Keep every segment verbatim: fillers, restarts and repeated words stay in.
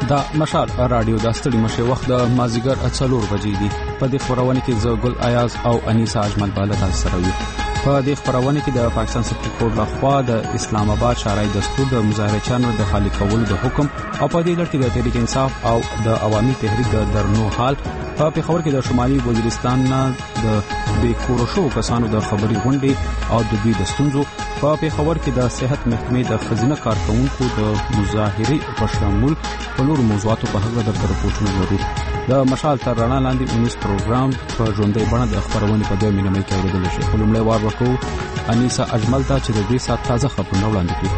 دا مشال رادیو د ستړي مشه وخت د مازیګر څلور بجې دي. په دې خبرونه کې زه ګل ایاز او انیسا اجمل بالا تاسو سره یو. په دې خبرونه کې د پاکستان سپریم کورټ لخوا د اسلام آباد شارع دستور د مظاهرچیانو د خالي کولو د حکم او په دې لړ کې د تحریک انصاف او د عوامي تحریک د درنو حال په پیښور کې د شمالي وزیرستان نه د بیکورو شو کسانو د خبري غونډې او د دوی د ستونزو په پیښور کې د صحت محکمې د خزینه کارکونکو د مظاهرې په شمول په نور موضوعاتو په هغه د رپورټونو لرو. د مشال تر رڼا لاندې اونیس پروګرام په ژوندۍ بڼه د خبرونې په دوه مینه مې کې اوریدل شي. لومړی وار ورکو انیسا اجمل ته چې د دې سات تازه خبرونه وړاندې کړي.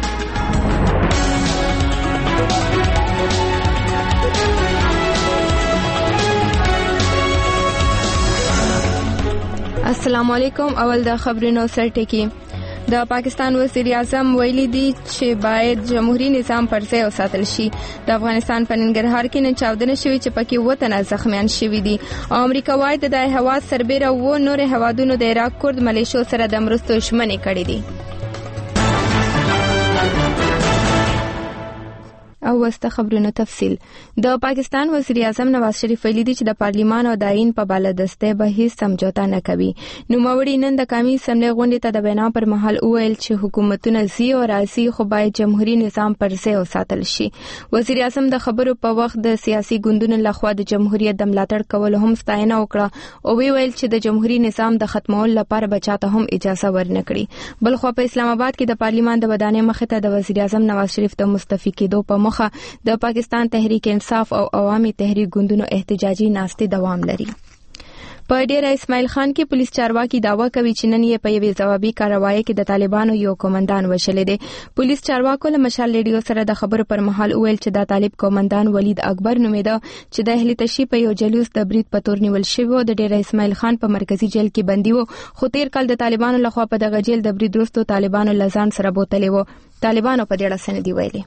السلام علیکم. اول د خبرونو سرټکی. د پاکستان وزیر اعظم ویلي دی چې باید جمهوریت نظام پر ځای وساتل شي. د افغانستان په ننګرهار کې نن چاودنه شوې چې پکې وطن زخمیان شوي دي. او امریکا وايي د هوا سربېره و نور هوادونو د عراق کورد ملیشو سره د مرستو ژمنې کړې دي. او وسته خبرونو تفصیل. د پاکستان وزیر اعظم نواز شریف ویلي دی چې د پارلیمان او د آئین په بالادسته به هیڅ سمجھوتا نه کوي. نو موري نن د قومي اسمبلی غونډې ته د بیان پر مهال وویل چې حکومتونه زی او راځي خو باید جمهوریت نظام پر ځای وساتل شي. وزیر اعظم د خبرو په وخت د سیاسي ګوندونو لخوا د جمهوریت د ملاتړ کول هم ستاینه وکړه او ویل چې د جمهوریت نظام د ختمولو لپاره بچاته هم اجازه ورنکړي. بل خو په اسلام آباد کې د پارلیمان د ودانۍ مخې ته د وزیر اعظم نواز شریف د مستعفي کېدو په د پاکستان تحریک انصاف او عوامي تحریک ګوندونو احتجاجي ناستې دوام لري. په ډیره اسماعیل خان کې پولیس چارواکي داوا کوي چې نن یې په یوې ځوابي کاروایی کې د طالبانو یو کمانډان وشلې دي. پولیس چارواکو له مشال ریډیو سره د خبرو پر مهال ویل چې دا طالب کمانډان ولید اکبر نومیده چې د اهل تشی په یو جلوس د برید په تور نیول شوی د ډیره اسماعیل خان په مرکزی جیل کې بندي وو. خو تیر کال د طالبانو لخوا په دغه جیل د برید وروسته طالبانو لزان سره بوتلې وو. طالبانو په دې اړه سندې ویلي.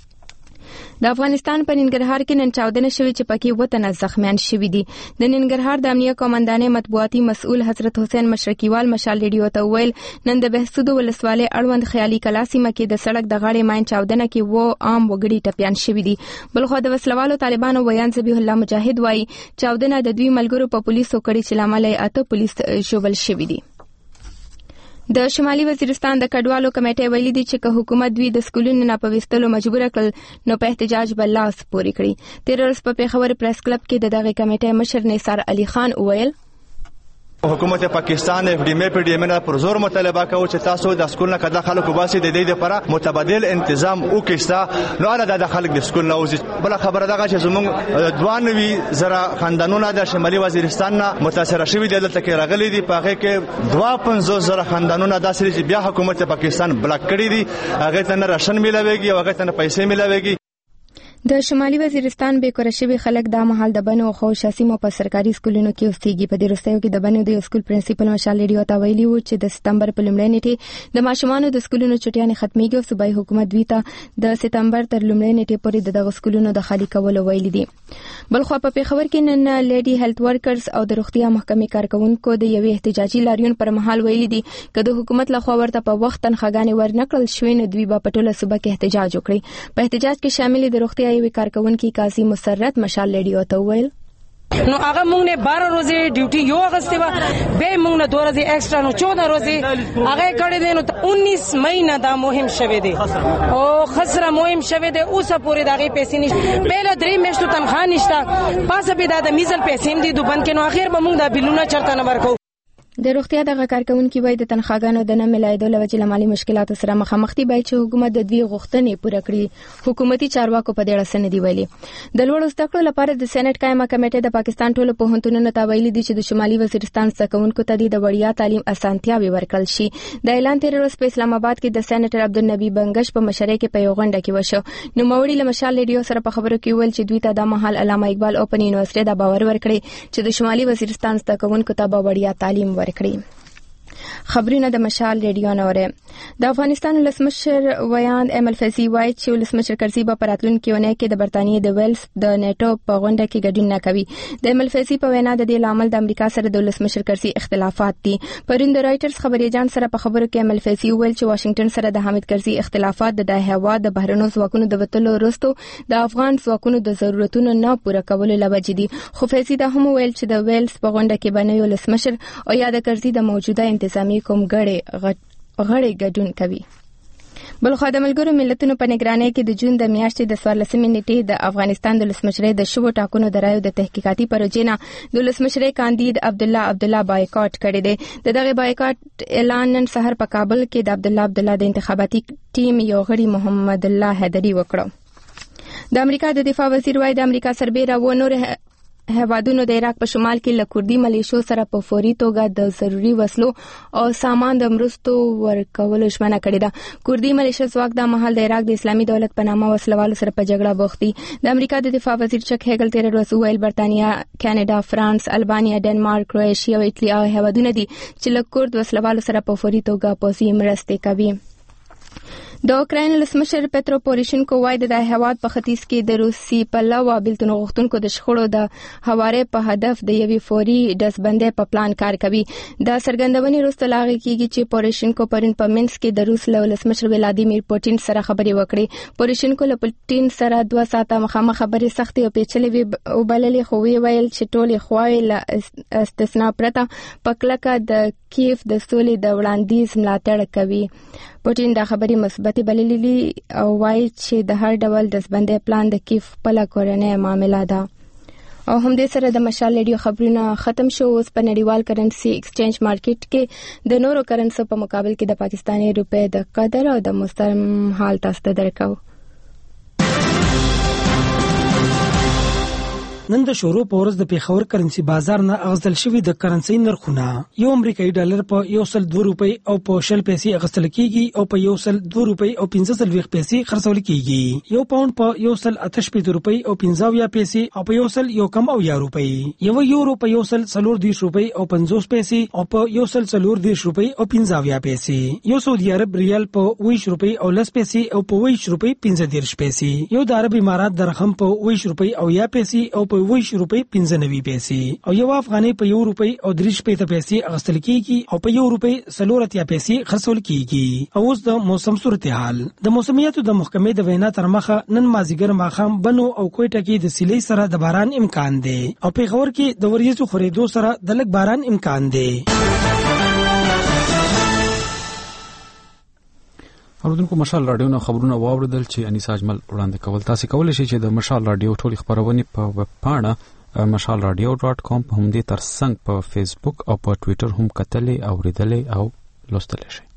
د افغانستان په ننګرهار کې نن چاودنه شوې چې پکې وطن زخمیان شوي دي. د ننګرهار د امنیه کمانډانې مطبوعاتي مسؤل حضرت حسین مشرقیوال مشال ریډیو ته ویل نن د بهسودو ولسوالۍ اړوند خیالي کلا سیمه کې د سړک د غاړې ماین چاودنه کې و عام وګړي ټپيان شوي دي. بلخو د وسلوالو طالبانو ویان ذبیح الله مجاهد وایي چاودنه د دوی ملګرو په پولیسو کړي چې لامل یې اته پولیس ژوبل شوي دي. د شمالي وزیرستان د کډوالو کمیټې ویلي دي چې که حکومت دوی د سکولونو نه په وستلو مجبور کړل نو په احتجاج بل لاس پورې کړي. تیر ورځ په پیښور پریس کلب کې د دغه کمیټې مشر نثار علي خان وویل حکومت پاکستان اف ډی ام پی ډی ام نه پر زور مطالبه کوي چې تاسو د سکول نه کده خلکو باسي د دې لپاره متبادل تنظیم وکړئ. نو اله د خلک د سکول نه اوس بل خبره ده چې زموږ دوانوي زرا خاندانونه د شمالي وزیرستان نه متاثر شوي دي دلته کې راغلي دي. په هغه کې دوه پنځوس زره خاندانونه داسې چې بیا حکومت پاکستان بلاک کړی دي. هغه ته نه راشن ملاويږي او هغه ته نه پیسې ملاويږي. د شمالي وزیرستان بیکوره شوي خلک د مهال د بنو خو شاسیمو په سرکاري سکولونو کې اوسېږي. په دې وروستیو کې د بنو د سکول پرنسپل مشال ریډیو ته ویلي و چې د سپتمبر په لومړۍ نیټه د ماشومانو د سکولونو چټیانې ختميږي او صوبایي حکومت دوی ته د سپتمبر تر لومړۍ نیټې پورې دغه سکولونو د خالي کولو ویلي دي. بل خو په پیښور کې نن لیډي هیلث ورکرز او د روغتیا محکمې کارکونکو د یوې احتجاجي لاریون پر مهال ویلي دي چې د حکومت لخوا ورته په وخت تنخواګانې ورنکړل شوې نو دوی به په ټوله صوبه کې احتجاج وکړي. په احتجاج کې شامل د روغتیا یوې کارکونکو قاضي مسرت مشال ریډیو ته ویل نو هغه مونږ نه بارہ ورځې ډیوټي یو اغستې و به مونږ نه دوه ورځې ایکسترا نو چودہ ورځې هغه کړې دي. نو انیس مئی نه دا مهم شوه دي او خسره مهم شوه دي. اوسه پورې دغه پیسې نشته. بل درې میاشتو تنخواه نشته. پاسه به دا د میزل پیسې دي دوبن کې. نو اخر به مونږ دا بلونه چرته نه ورکو. د روغتیا دغه کارکونکو وایي د تنخواګانو د نه ملایدو له وجې مالي مشکلاتو سره مخامخ دي. باید چې حکومت د دوی غوښتنې پوره کړي. حکومتي چارواکو په دې اړه سند دی ویلي. د لوړو زده کړو لپاره د سېنات قائمه کمیټه د پاکستان ټولو پوهنتونونو ته ویلي دي چې د شمالي وزیرستان څخهونکو ته د وړیا تعلیم اسانتیاوي ورکړل شي. د اعلان تیر ورځ په اسلام آباد کې د سېناتر عبدالنبی بنگش په مشرۍ کې په یو غونډه کې وشو. نو موري له مشال ریډیو سره په خبرو کې ویل چې دوی ته د مهال علامه اقبال اوپن یونیورسيټي د باور ورکړي چې د شمالي وزیرستان څخهونکو ته به وړیا تعلیم ورکړي. خبرونه د مشال ریډیو نوره د افغانستان ولسمشر ویاند ایم الفیسی وایي چې ولسمشر کرزي په راتلونکي اونۍ کې د برتانیې د ویلز د نیټو په غونډه کې ګډون نه کوي. د ایم الفیسی په وینا د دې لامل د امریکا سره د ولسمشر کرزي اختلافات دي. پرون د رائټرز خبري جان سره په خبرو کې ایم الفیسی ویل چې واشنگټن سره د حامد کرزي اختلافات د هوا د بهرنو ځواکونو د وټلو وروسته د افغان ځواکونو د ضرورتونو نه پوره کولو لوجې دي. خو فیسی دا هم ویل چې د ویلز په غونډه کې باندې ولسمشر او یا د کرزي د موجوده انتظامی کوم غړي غړي ګډون کوي. بلخو د ملګرو ملتونو په نگرانۍ کې د جون د میاشتې د څوارلسمې نیټې د افغانستان د ولسمشرۍ د شوو ټاکنو د رایو د تحقیقاتي پروژې نه د ولسمشرۍ کاندید عبدالله عبدالله بایکاټ کړی دی. د دغه بایکاټ اعلان نن سحر په کابل کې د عبدالله عبدالله د انتخاباتي ټیم یو غړي محمد الله حیدری وکړو. د امریکا د دفاع وزیر وايي د امریکا سربېره و نور هوادونو د عراق په شمال کې له کوردي ملیشو سره په فوري توګه د ضروري وسلو او سامان د مرستو ورکولو ژمنه کړې ده. کوردي ملیشو ځواک د مهال د عراق د اسلامي دولت په نامه وسلوالو سره په جګړه بوخت دي. د امریکا د دفاع وزیر چک هیګل تیر ورځ ویل برتانیا، کاناډا، فرانس، البانیا، ډنمارک، کروشیا او ایټالیا هوادونه دي چې له کورد وسلوالو سره په فوري توګه پوځي مرستې کوي. د اوکراین ولسمشر پترو پوروشینکو وایي د هیواد په ختیځ کې د روسي پلوه بیلتون غوښتونکو د شخړو د هواري په هدف د یوې فوري ډزبندۍ په پلان کار کوي. د څرګندونې وروسته لاغي کیږي چې پوروشینکو پرون په مینسک کې د روس له ولسمشر ولادیمیر پوتین سره خبرې وکړې. پوروشینکو له پوتین سره دوه ساعته مخامخ خبرې سختې او پیچلې وبللې، خو ویل چې ټولې خواوې له استثنا پرته په کلکه د کیف د سولې د وړاندیز ملاتړ کوي. پوتین دا خبرې مثبتې بللې او وایي چې د هر ډول دزبندۍ پلان د کیف خپله کورنۍ معامله ده. او هم دې سره د مشال ریډیو خبرونه ختم شو. اوس په نړیوال کرنسي ایکسچینج مارکیټ کې د نورو کرنسو په مقابل کې د پاکستاني روپۍ د قدر او د مستقیم حال تاسو ته درکو. نن د شورو په ورځ د پیښور کرنسي بازار نه اغستل شوی د کرنسي نرخونه یو امریکایي ډالر په یو سل دوه روپۍ او په شل پیسې اغستل کیږي او په یو سل دوه روپۍ او پنځه سل ویښ پیسې خرڅول کیږي. یو پاوند په یو سل اته شپږ روپۍ او پنځه ویا پیسې او په یو سل یو کم او یا روپۍ. یو یورو په یو سل څلور دیش روپۍ او پنځوس پیسې او په یو سل څلور دیش روپۍ او پنځه ویا پیسې. یو سعودي عرب ریال په ویش روپۍ او لس پیسې او په ویش روپۍ پنځه دیش پیسې. یو د عرب امارات درهم په ویش روپۍ او یا پیسې او په ویش روپۍ پنځه نوي پیسې. او یو افغاني په یو روپۍ او درې شپېته پیسې اغستل کیږي او په یو روپۍ څلور اتیا پیسې خرڅول کیږي. او اوس د موسم صورتحال. د موسمیاتو د محکمې د وینا تر مخه نن مازیګر ماښام بنو او کوټه کې د سیلۍ سره د باران امکان دی او پیښور کې د وریځو خورېدو سره د لږ باران امکان دی. اوردونکو مشال رادیو نو خبرونه واوریدل چې انیس اجمل وړاندې کول. تاسو کولی شئ چې د مشال رادیو ټول خبرونه په ویب پاڼه مشال رادیو ډاټ کام په همدې ترڅنګ په فیسبوک او په ټوئیټر هم کتلې او ریډلې او لوستلې شئ.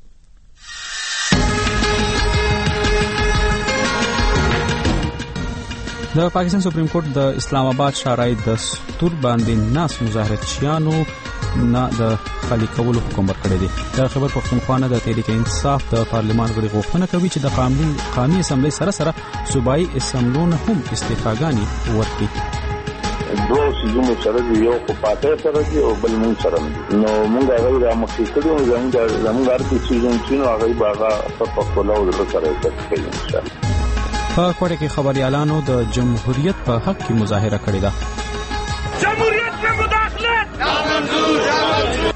د پاکستان سپریم کورټ د اسلام آباد شارای دستور باندې ناس مظاهرچیانو نه د خالی کولو حکم ورکړی دی. د خبر پښتونخوا د تحریک انصاف د پارلمان غړي غوښتنه کوي چې د قانون قومي اسمبلی سره سره صوبایي اسمبلونه هم استعفاګانې ورکړي. دوه سيزونو سره دی، یو په پاتې سره دی او بل مونږ سره دی. نو مونږ هغه د مخکې کړو زموږ زموږ ارتي سيزون چې نو هغه باغه په خپل او د سره کوي ان شاء الله. په کوټه کې خبريالانو د جمهوریت په حق کې مظاهره کړې ده. جمهوریت په مداخلت نامنظور.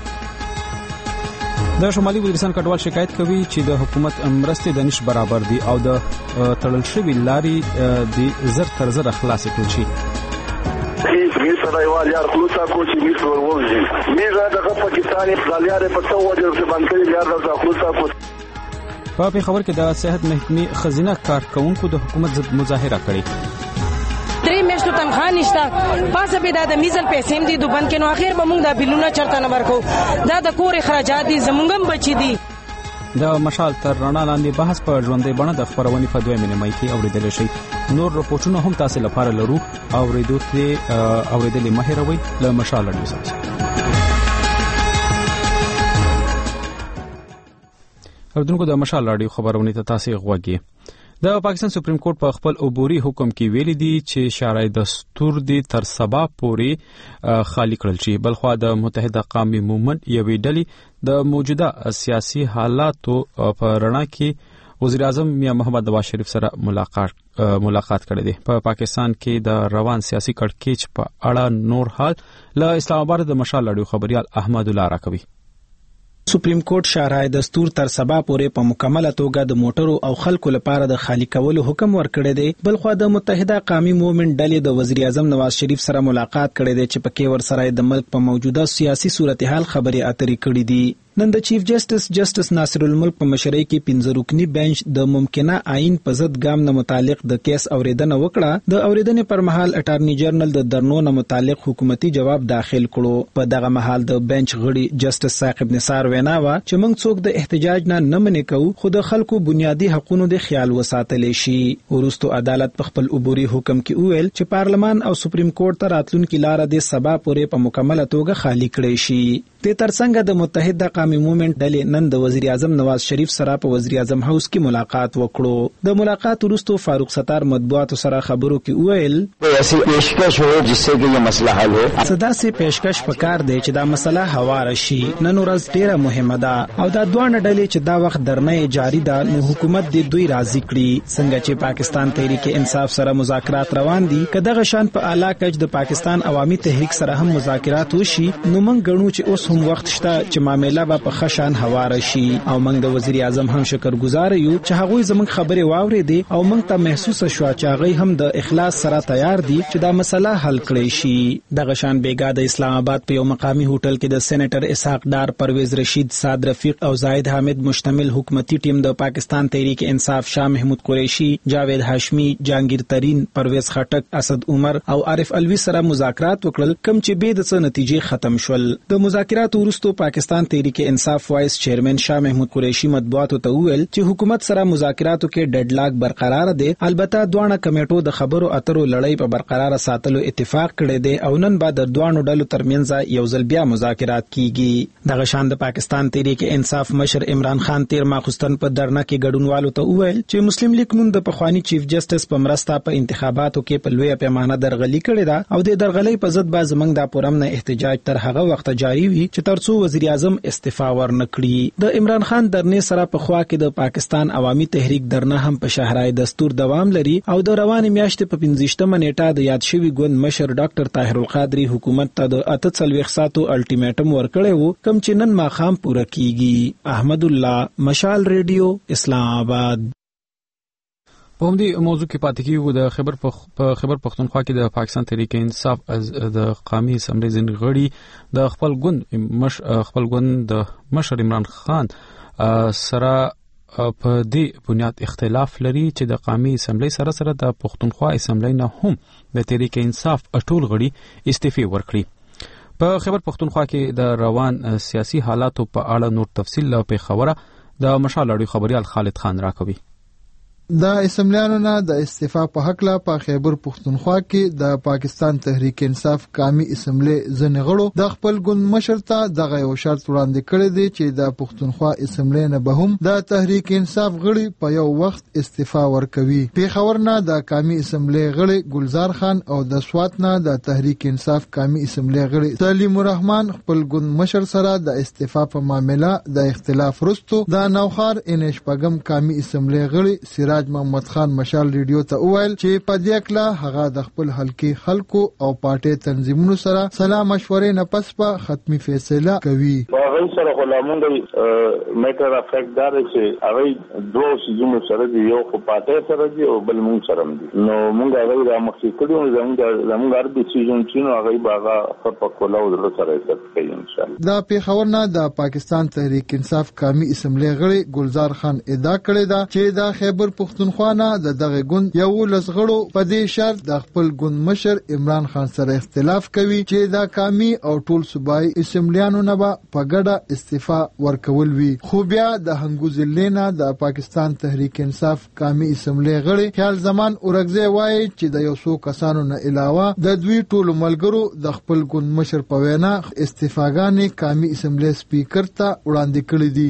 د شمالي وزیرستان کډوال شکایت کوي چې د حکومت مرستې د نش برابر دي او د تړل شوی لاري د زر تر زر خلاص کړل شي. میر سره یوال یار خلوصا کوچی میر سره ورځي میر دغه پاکستاني غالیار په څو وجه څخه باندې یار د خلوصا کوچ. په پیښور کې د صحت محکمې خزینه کارکونکو د حکومت ضد مظاهره کړې. درې میاشتو تنخواه نشته، پاسه به د میزل پیسې دي دوبند کې نو اخر به موږ د بلونه چرته نه ورکو. دا د کور اخراجات دي زموږم بچی دي. د مشال تر رڼا لاندې بحث په ژوندۍ بڼه د خبرونې په دوه مینه مای کې اوریدل شي. نور رپورټونه هم تاسو لپاره لرو او ریډیو ته اوریدلې مهیروي له مشال رادیو سره. اوردونکو د مشال رادیو خبرونه ته تاسو غوږی. د پاکستان سپریم کورټ په خپل عبوري حکم کې ویلي دي چې شرعي دستور دي تر سبا پورې خالی کړل شي. بلخوا د متحده قومي مومنت یوې ډلې د موجوده سیاسي حالاتو په رڼا کې وزیر اعظم میاں محمد نواز شریف سره ملاقات ملاقات کړی دی. په پا پاکستان کې د روان سیاسي کړکېچ په اړه نور حال له اسلام آباد د مشال اډیو خبريال احمد الله راکوي. سپریم کورټ شرعي دستور تر سبا پورې په مکمله توګه د موټرو او خلکو لپاره د خالی کولو حکم ورکړی دی. بلخوا د متحده قومي مومنت ډلې د وزیر اعظم نواز شریف سره ملاقات کړی دی چې پکې ورسره د ملک په موجوده سیاسي صورتحال خبرې اترې کړې دي. نن د چیف جسټس جسټس ناصر الملک په مشرۍ کې پنځه رکنی بنچ د ممکنه آئین په ضد ګام نه متعلق د کیس اوریدنه وکړه. د اوریدنې پر مهال اټارنی جنرال د درنو نه متعلق حکومتي جواب داخل کړو. په دغه مهال د بنچ غړي جسټس ثاقب نثار وینا وا چې موږ څوک د احتجاج نه نه منې کوو، خو د خلکو بنیادی حقوقو د خیال وساتل شي. ورستو عدالت په خپل عبوري حکم کې ویل چې پارلمان او سپریم کورټ ته راتلونکي لار د سبا پورې په مکمله توګه خالی کړي شي. د ترڅنګ د متحده قومي مومنت ډلې نن د وزیر اعظم نواز شریف سره په وزیر اعظم هاوس کې ملاقات وکړو. د ملاقات وروسته فاروق ستار مطبوعاتو سره خبرو کې وویل ایسی پیشکش ہو جس سے کہ یہ مسئلہ حل ہو. صدا سے پیشکش پکار دی چې دا مسله هوار شي. نن ورځ ډیره مهمه ده او دا دوه ډلې چې دا وخت درنه جاری ده نو حکومت دې دوی راضي کړي. څنګه چې پاکستان تحریک انصاف سره مذاکرات روان دي، که دغه شان په اعلی کچ د پاکستان عوامي تحریک سره هم مذاکرات وشي نو موږ غنو چې اوس هم وخت شته چې معاملې به په خشان هوار شي. او موږ د وزیر اعظم هم شکرګزار یو چې هغه زموږ خبره واورېدي او موږ ته محسوس شو چې هغه هم د اخلاص سره تیار دي چې دا مسله حل کړي شي. دغه شان بیګا د اسلام آباد په یو مقامی هوټل کې د سېنیټر اسحاق ډار، پرویز رشید، سعد رفیق او زاهد حامد مشتمل حکومتي ټیم د پاکستان تحریک انصاف شاه محمود قریشی، جاوید هاشمی، جانگیر ترین، پرویز خټک، اسد عمر او عارف الوی سره مذاکرات وکړل، کوم چې به د څه نتیجې ختم شول. د مذاکرات وروسته پاکستان تحریک انصاف وایس چیرمن شاه محمود قریشی مطبوعاتو ته وویل چې حکومت سره مذاکراتو کې ډډ لاک برقرار دی. البته دوه کمیټو د خبرو اترو لړۍ په برقرار ساتلو اتفاق کړی دی او نن بعد د دوه ډلو ترمنځ یو ځل بیا مذاکرات کیږي. دغه شان د پاکستان تحریک انصاف مشر عمران خان تیر ماخستن په درنه کې ګډونوالو ته وویل چې مسلم لیگ نن د پخوانی چیف جسټس په مرسته په انتخاباتو کې په لوی پیمانه درغلي کړې ده او د درغلي په ضد به زمنګ د پرمنه احتجاج تر هغه وخت جاری وي چې ترڅو وزیر اعظم استعفا ورنکړي. د عمران خان درنه سره په خوا کې د پاکستان عوامي تحریک درنه هم په شهرای دستور دوام لري او د روانې میاشتې په پنځشتمه نیټه د یاد شوی ګوند مشر ډاکټر طاهر القادری حکومت ته د اته څلوېښت ساعتو الټیمیټم ورکړی وو، کوم چې نن ماښام پوره کیږي. احمد الله، مشال ریډیو، اسلام آباد. په همدې موضوع کې پاتې کیږو. د خبر په خبر پښتونخوا کې د پاکستان تحریک انصاف از د قومي اسمبلی ځینې غړي د خپل ګوند مش خپل ګوند د مشر عمران خان سره په دې بنیاد اختلاف لري چې د قومي اسمبلی سره سره د پښتونخوا اسمبلی نه هم د تحریک انصاف ټول غړي استعفا ورکړي. په خبر پښتونخوا کې د روان سیاسي حالاتو په اړه نور تفصیل په خبره د مشال اډیو خبريال خالد خان راکوي. د اسمبلیانو نه د استعفا په حق لا په خیبر پښتونخوا کې د پاکستان تحریک انصاف قومي اسمبلی ځنې غړو د خپل ګوند مشر ته دغه یو شرط وړاندې کړی دی چې د پښتونخوا اسمبلی نه به هم د تحریک انصاف غړي په یو وخت استعفا ورکوي. پیښور نه د قومي اسمبلی غړي ګلزار خان او د سوات نه د تحریک انصاف قومي اسمبلی غړي سلیم الرحمن خپل ګوند مشر سره د استعفا په معاملې د اختلاف وروسته د نوخار انش پغم قومي اسمبلی غړي سراج محمد خان مشال ریډیو ته وویل چې په دې کله هغه د خپل حلقې خلکو او پارټي تنظیمونو سره سلا مشورې نه پس په ختمي فیصله کوي. هغه سره غلامونګي میټر افیکټ دار چې هغه دوه سيزونو سره دی، یو خو پارټي سره دی او بل مونږ سره دی. نو مونږ هغه د مخکې کړو زموږ زموږ هر ډیسیژن چې نو هغه باغه په کولاو در سره کوي ان شاء الله. د پیښور نه د پاکستان تحریک انصاف قومي اسمبلی غړي ګلزار خان ادعا کړې ده چې د خیبر پښتونخوا نه د دغه ګوند یو لسغړو په دې شرط د خپل ګوند مشر عمران خان سره اختلاف کوي چې د قومي او ټول صوبایي اسمبلیانو نه په ګډه استعفا ورکول وي. خو بیا د هنګوزلینا د پاکستان تحریک انصاف قومي اسمبلی غړي خیال زمان اورګزی وایي چې د یو څو کسانو نه علاوه د دوی ټول ملګرو د خپل ګوند مشر په وینا استعفاګانې قومي اسمبلی سپیکر ته وړاندې کړې دي. موږ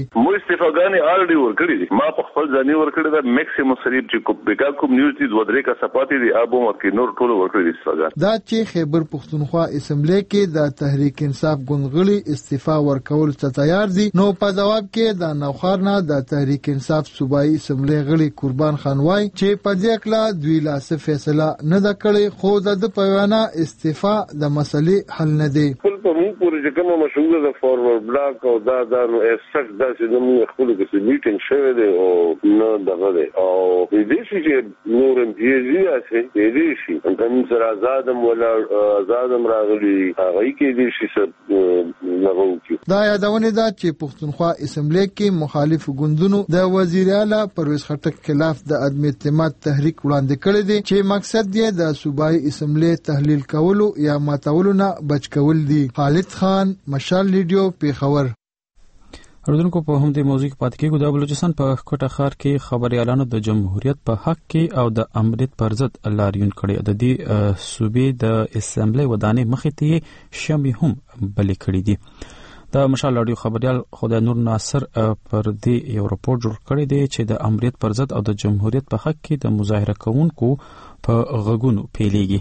استفاګانې الډي ورکړي دي. ما په خپل ځاني ورکړي دا میکسیمم سریب چې کوم بیګا کمیونټي د ودرې کا سپاتې دي ابو مرکي نور ټول ورکړي دي استفاګان. دا چې خیبر پښتونخوا اسمبلی کې د تحریک انصاف ګوندغړي استعفا ورکول ته تیار دي، نو په جواب کې د نوخار نه د تحریک انصاف صوبایي اسمبلی غړي قربان خان وای چې په دې کله دوی لاسه فیصله نه د کړې، خو د پیوانه استعفا د مسلې حل نه دی. خپل په موږ پورې چې کومه مشهوره د فارورډ بلاک او دا دا نو ایسک دا چې موږ خپل کې میټینګ شوی دی او نه دغه دی او دې چې نور ام پی جی اسې دې شي هم سره آزادم ولا آزادم راغلي هغه کې دې شي څه لغوي. دا یادونه ده چې پښتونخوا اسمبلی کې مخالف ګوندونو د وزیر اعلی پرویز خټک خلاف د عدم اعتماد تحریک وړاندې کړی دی چې مقصد یې د صوبایي اسمبلی تحلیل کولو یا ماتولو نه بچ کول دي. خالد خان، مشال ریډیو، پیښور. اردوونکو په هم دې موضوع کې پاتې کېږو. د بلوچستان په کوټه ښار کې خبريالانو د جمهوریت په حق کې او د امریت پر ضد لاریون کړی. د دې صوبې د اسمبلی ودانې مخې ته شمې هم بلې کړې دي. د مشال رادیو خبريال خدای نور ناصر پر دې یو راپور جوړ کړی دی چې د امریت پر ضد او د جمهوریت په حق کې د مظاهره کوونکو په غږونو پیلېږي.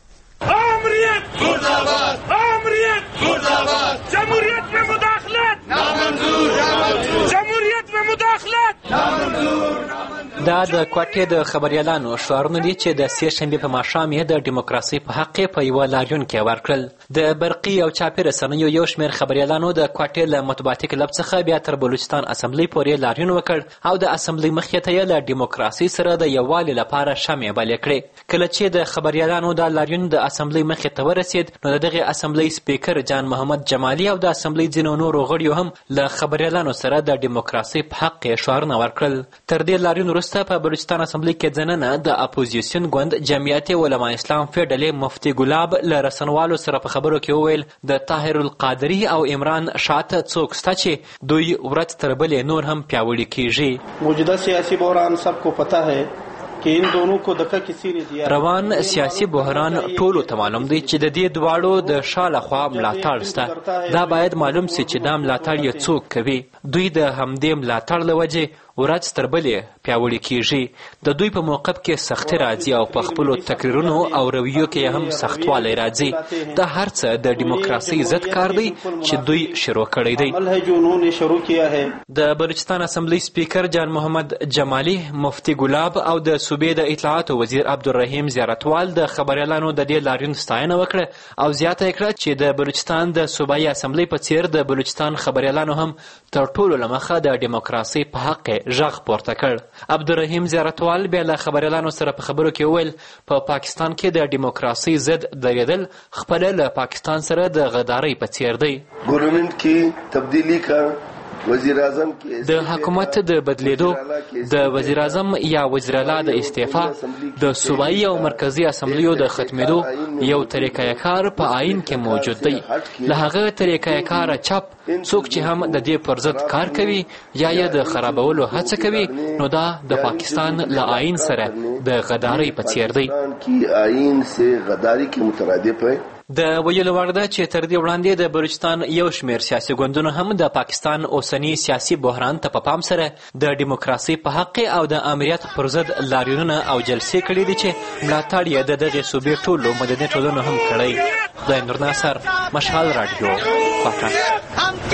امریت مرداباد، امریت مرداباد، جمهوریت میں مداخلت نامنظور، جمهوریت میں مداخلت نامنظور. دا د کوټې د خبريالانو شعارونه دي چې د سې شنبې په ماښام یې د دیموکراسي په حق په یو لاریون کې ورکړل. د برقي او چاپي رسنیو یو شمېر خبريالانو د کوټې له مطبوعاتي کلب څخه بیا تر بلوچستان اسمبلی پورې لاریون وکړ او د اسمبلی مخې ته یې له دیموکراسي سره د یووالي لپاره شمې بلې کړې. کله چې د خبريالانو د لاریون د اسمبلی مخې ته ورسید نو دغه اسمبلی سپیکر جان محمد جمالي او د اسمبلی ځینو نورو غړیو هم له خبريالانو سره د دیموکراسي په حق شعارونه ورکړل. تر دې لاریون وروسته په بلوچستان اسمبلی کې ځننه د اپوزیشن ګوند جمعیت علماء اسلام فډلې مفتي ګلاب له رسنوالو سره په خبرو کې وویل د طاهر القادری او عمران شاته څوک ستا چې دوی ورځ تر بلې نور هم پیاوړي کیږي. موجوده سیاسي بحران سب کو پتا ہے کہ ان دونوں کو دکا کسی نے دیا. روان سیاسي بحران ټولو ته معلوم دی چې د دې دواړو د شاله خوا ملاتړ شته. دا باید معلوم سي چې دا ملاتړ یې څوک کوي. دوی د همدې ملاتړ له وجې ورځ تر بلې پیاوړي کیږي. د دوی په موقف کې سختي راځي او په خپلو تقریرونو او رویو کې هم سختوالی راځي. دا هر څه د دیموکراسي ضد کار دی چې دوی شروع کړی دی. د بلوچستان اسمبلی سپیکر جان محمد جمالي، مفتي ګلاب او د صوبې د اطلاعاتو وزیر عبدالرحیم زیارتوال د خبريالانو د دې لاریون ستاینه وکړه او زیاته کړه چې د بلوچستان د صوبایي اسمبلی په څیر د بلوچستان خبريالانو هم تر ټولو له مخه د دیموکراسي په حق غږ پورته کړ. عبدالرحیم زیارتوال بیا له خبريالانو سره په خبرو کې وویل په پاکستان کې د دیموکراسي ضد درېدل خپله له پاکستان سره د غدارۍ په څیر دی. ګورنمنت کې تبدیلی کړ، وزیر اعظم د حکومت د بدلیدو، د وزیر اعظم یا وزیر اعلی د استعفا، د صوبایي او مرکزی اسمبلیو د ختمېدو یو طریقه کار په آئین کې موجود دی. له هغه طریقه کار چپ څوک چې هم د دې پر ضد کار کوي یا یې د خرابولو هڅه کوي نو دا د پاکستان له آئین سره د غدارۍ په څیر دی. آئین سے غداری کی مترادف ہے. د ویلو وړ ده چې تر دې وړاندې د بلوچستان یو شمېر سیاسي ګوندونو هم د پاکستان اوسني سیاسي بحران ته په پام سره د دیموکراسي په حق او د امریت پر ضد لاریونونه او جلسې کړي دي چې ملاتړ یې د دغې صوبې ټولو مدني ټولنو هم کړی. خدای نور ناصر، مشال رادیو، کوټه.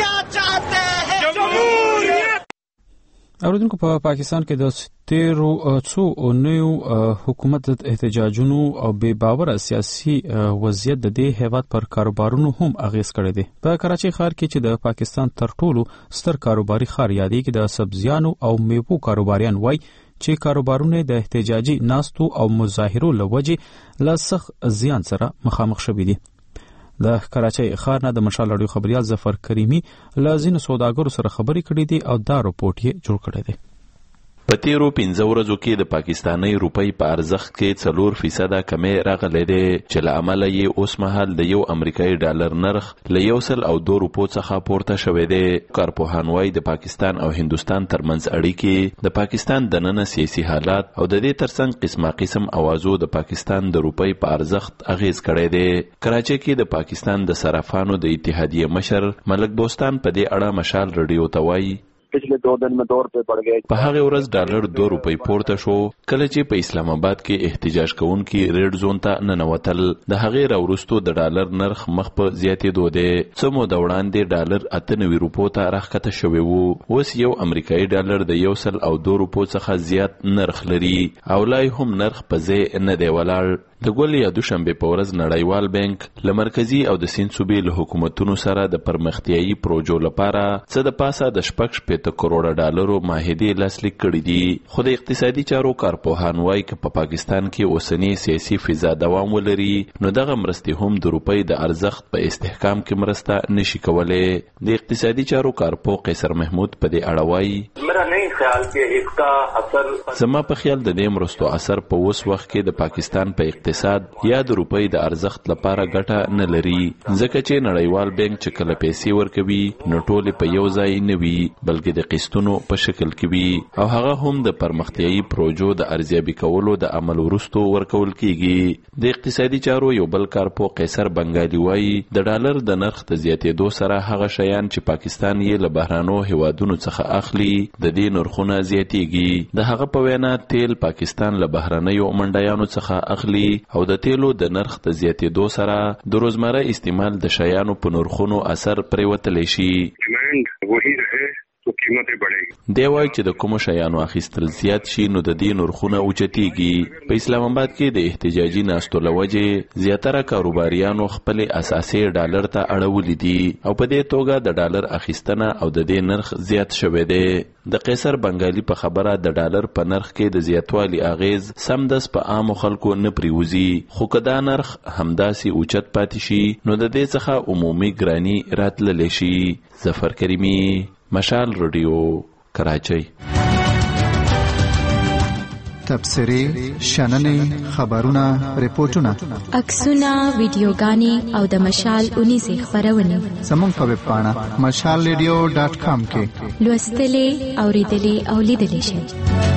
اوریدونکو په پاکستان کې د تیرو څو اونیو حکومت د احتجاجونو او بې باوره سیاسي وضعیت د دې هیواد پر کاروبارونو هم اغیز کړی دی. په کراچۍ ښار کې چې د پاکستان تر ټولو ستر کاروباري ښار یادېږي، د سبزیانو او میوو کاروباریان وایي چې کاروبارونه د احتجاجي ناستو او مظاهرو له وجې له سخت زیان سره مخامخ شوي دي. د کراچۍ ښار نه د مشال رادیو خبريال ظفر کریمي له ځینو سوداګرو سره خبرې کړې دي او دا رپورټ یې جوړ کړی دی. په تیرو پنځه ورځو کې د پاکستاني روپۍ په ارزښت کې څلور فیصده کمی راغلی دی چې له امله یې اوس مهال د یو امریکایي ډالر نرخ له یو سل او دو روپو څخه پورته شوی دی. کارپوهان وایي د پاکستان او هندوستان ترمنځ اړیکې، د پاکستان دننه سیاسي حالات او د دې ترڅنګ قسمه قسم اوازو د پاکستان د روپۍ په ارزښت اغیز کړی دی. کراچۍ کې د پاکستان د صرافانو د اتحادیې مشر ملک دوستان په دې اړه مشال رادیو ته وایي पिछले दो दिन में दो रुपए बढ़ गए। په هغه ورځ ډالر دوه روپۍ پورته شو کله چې په اسلام آباد کې احتجاج کوونکي ریډ زون ته ننوتل. د هغې راوروسته د ډالر نرخ مخ په زیاتېدو دی. څه موده وړاندې ډالر اته نوي روپو ته راښکته شوی و. اوس یو امریکایي ډالر د یو سل او دوه روپو څخه زیات نرخ لري او لا هم نرخ په ځای نه دی ولاړ. د ګول یا دوشنبې په ورځ نړیوال بانک له مرکزي او د سیند صوبې له حکومتونو سره د پرمختیایي پروژو لپاره څه د پاسه د شپږ شپېته کروړه ډالرو معاهدې لاسلیک کړي دي. خو د اقتصادي چارو کارپوهان وایي که په پاکستان کې اوسنی سیاسي فضا دوام ولري نو دغه مرستې هم د روپۍ د ارزښت په استحکام کې مرسته نشي کولی. د اقتصادي چارو کارپوه قیصر محمود په دې اړه وایي زما په خیال د دې مرستو اثر په اوس وخت کې د پاکستان په اقتصاد یا د روپۍ د ارزښت لپاره ګټه نه لري ځکه چې نړیوال بانک چې کله پیسې ورکوي نو ټولې په یو ځای نه وي بلکې د قسطونو په شکل کې وي او هغه هم د پرمختیایي پروژو د ارزیابي کولو د عمل وروسته ورکول کیږي. د اقتصادي چارو یو بل کارپوه قیصر بنګالي وایي د ډالر د نرخ د زیاتېدو سره هغه شیان چې پاکستان یې له بهرانو هیوادونو څخه اخلي د دې نرخونه زیاتېږي. د هغه په وینا تیل پاکستان له بهرنیو منډیانو څخه اخلي او د تیلو د نرخ د زیاتېدو سره د روزمره استعمال د شیانو په نرخونو اثر پرېوتلی شي. دی وایي چې د کومو شیانو اخیستل زیات شي نو د دې نرخونه اوچتېږي. په اسلام آباد کې د احتجاجي ناستو له وجې زیاتره کاروباریانو خپلې اساسي ډالر ته اړولي دي او په دې توګه د ډالر اخیستنه او د دې نرخ زیات شوی دی. د قیصر بنګالي په خبره د ډالر په نرخ کې د زیاتوالي اغیز سمدس په عامو خلکو نه پریوزي خو که دا نرخ همداسې اوچت پاتې شي نو د دې څخه عمومي ګراني راتللی شي. ظفر کریمي، مشال رادیو، کراچۍ. تبصرې، شننې، خبرونه، ریپورتونه، عکسونه، ویډیوګانې او د مشال اونیزې خپرونې زموږ په ویب پاڼه مشال ریډیو ډاټ کام کې لوستلې، اورېدلې او لیدلې شئ.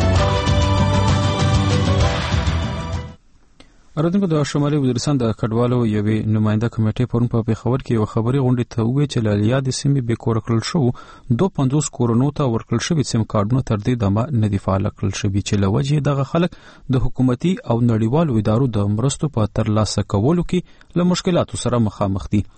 اردوګو د شمالي وزیرستان د کډوالو یوې نماینده کمیټې پرون په پیښور کې یو خبري غونډه ته وویل چې له یاد سیمې به کور کړل شو دوه پنځوس کورونو ته ورکړل شوی سیم کارډونه تر دې دمه نه دی فعال کړل شوی چې لوجه دغه خلک د حکومتي او نړیوالو ادارو د مرستو په ترلاسه کولو کې له مشکلاتو سره مخامخ دي.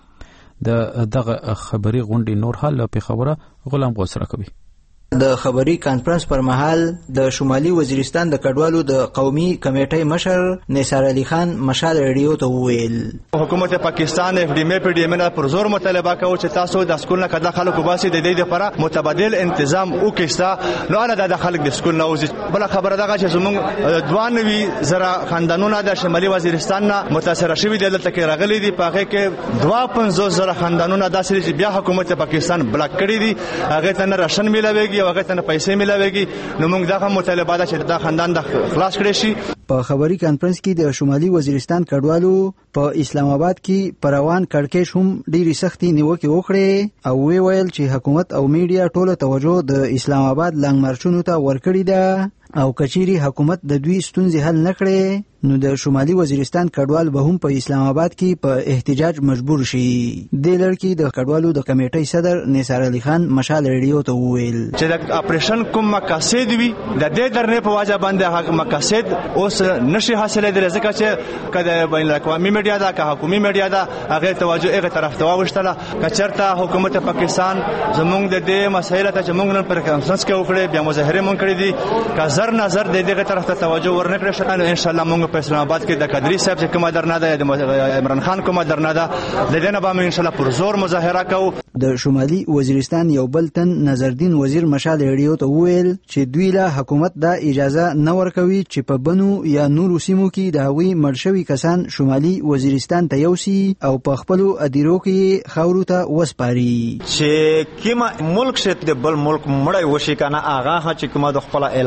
د دغه خبري غونډې نور حال په پیښور غلام غوسره کوي. د خبري کانفرنس پر مهال د شمالي وزیرستان د کډوالو د قومي کمیټې مشر نثار علي خان مشال ریډیو ته وویل حکومت پاکستان اف ډي ام پی ډي ام نه پر زور مطالبه کوي چې تاسو د سکول نه کده خلکو باسي د دې لپاره متبادل تنظیم وکړئ نو انا د خلک د سکول نه وځي. بل خبره ده چې زموږ دوانوي زره خاندانونه د شمالي وزیرستان نه متاثر شوي دي دلته کې راغلي دي په هغه کې دوه پنځوس زره خاندانونه داسې چې بیا حکومت پاکستان بلاک کړی دي هغه ته نه راشن ملويږي او هغه ته پیسې ملويږي نو موږ دغه مطالبه ده چې دا خاندان د خلاص کړي شي. په خبري کانفرنس کې د شمالي وزیرستان کډوالو په اسلام آباد کې پروان کړکېش هم ډېری سختي نیوکه وکړي او وی ویل چې حکومت او میډیا ټوله توجه د اسلام آباد لنګ مارچونو ته ورکړي ده او کچيري حکومت د دوی ستونزې حل نکړي نو د شمالي وزیرستان کډوال به هم په اسلام آباد کې په احتجاج مجبور شي. د لړکی د کډوالو د کمیټې صدر نثار علي خان مشال ریډیو ته وویل چې د اپریشن کوم مقاصد وي د دې درنه په واجب باندې هغه مقاصد اوس نشي حاصله د ځکه چې کله بین الاقوامي میډیا دا که حکومي میډیا دا هغه توجه هغه طرف ته واوښتله کچرته حکومت پاکستان زمونږ د دې مسایل ته چې موږ نن پر کانفرنس کې وکړې بیا مظاهره مونږ کړې دي که زر نظر د دې طرف ته توجه ورنکړي شو ان شاء الله موږ په اسلام آباد کې د قدري صاحب چې کومه درنه ده د عمران خان کومه درنه ده د دې نه به ان شاء الله پر زور مظاهره کوو. د شمالي وزیرستان یو بل تن نظردین وزیر مشال ریډیو ته وویل چې دوی له حکومت دا اجازه نه ورکوي چې په بنو یا نورو سیمو کې د هغوی مرشوي کسان شمالي وزیرستان ته یوسي او په خپلو ادیرو کې خاورو ته وسپاري چې کیما ملک شت د بل ملک مړی وشي کنه هغه چې کومه د خپل علاقې ته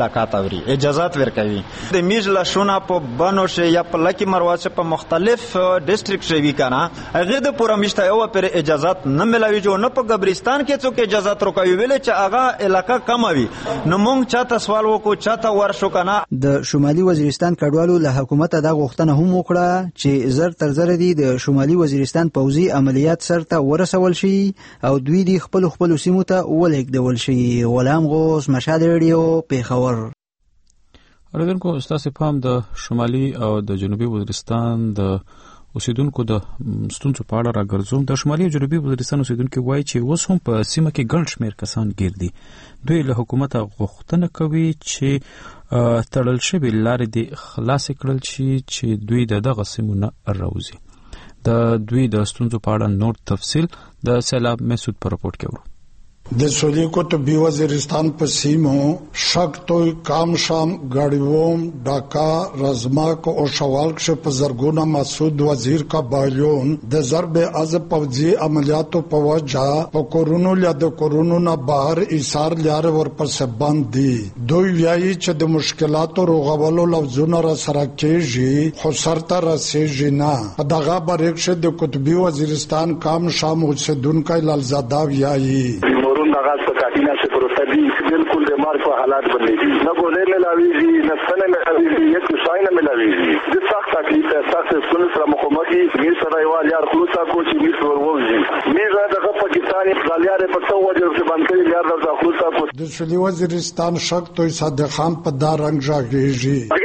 اوري اجازهات ورکوي د میز لاشونه په بنو شي یا په لکی مرواسه په مختلف ډیسټریکټ شوی کنه هغه د پوره میشته او پر اجازهات نه ملاوي جو نه په قبرستان کې څوک اجازهات روکوي ویل چې هغه علاقہ کم وي نو مونږ چاته سوال وکړو چاته ورشو کنه د شمالي وزیرستان کډوالو له حکومت د غوښتنه هم وکړه چې زر تر زر دي د شمالي وزیرستان پوځي عملیات سرته ورسول شي او دوی د خپل خپل سیمو ته ولېږدول شي. غلام غوث، مشال ریډیو، پیښور. اوریدونکو ستاسو پام د شمالي او د جنوبي وزیرستان د اوسیدونکو د ستونزو په اړه راګرځوم. د شمالي او جنوبي وزیرستان اوسیدونکو وایي چې اوس هم په سیمه کې ګڼ شمېر کسان ګیر دي. دوی له حکومت غوښتنه کوي چې تړل شوي لارې دې خلاصې کړل شي چې دوی د دغه سیمو نه راوځي. د دوی د ستونزو په اړه نور تفصیل د سیلاب مسعود په رپورټ کې ورو. د سولی قطبی وزیرستان په سیمو شکتوی، کامشام، گاڑیوم، ډاکا، رزماک او شوالک شه په زرګونه مسعود وزیر کا بایلون د ضرب از پوځي عملیاتو په وجه په کورونو یا د کورونو نه بهر ایثار لار ورپسې باندې دوی وایي چې د مشکلاتو روغولو لفظونه را سره کېږي خو سرته رسېږي نه. په دغه بریک شه د قطبی وزیرستان کامشام اوسیدونکو لالزاده وایي آغاز په کاتینا سے پروسدی بالکل د مار په حالات باندې نه ګولې ملاويږي نه څنګه ملاويږي یک څه نه ملاويږي د سخت تکلیف سخت سکول سره مخامخي می سره یوال یار خلوصا کو چې می سره وروځي می زه د پاکستاني غالیار په تو وجه چې باندې یار د خلوصا کو د شلی وزیرستان شک توي صادق خان په دا رنگ ژغېږي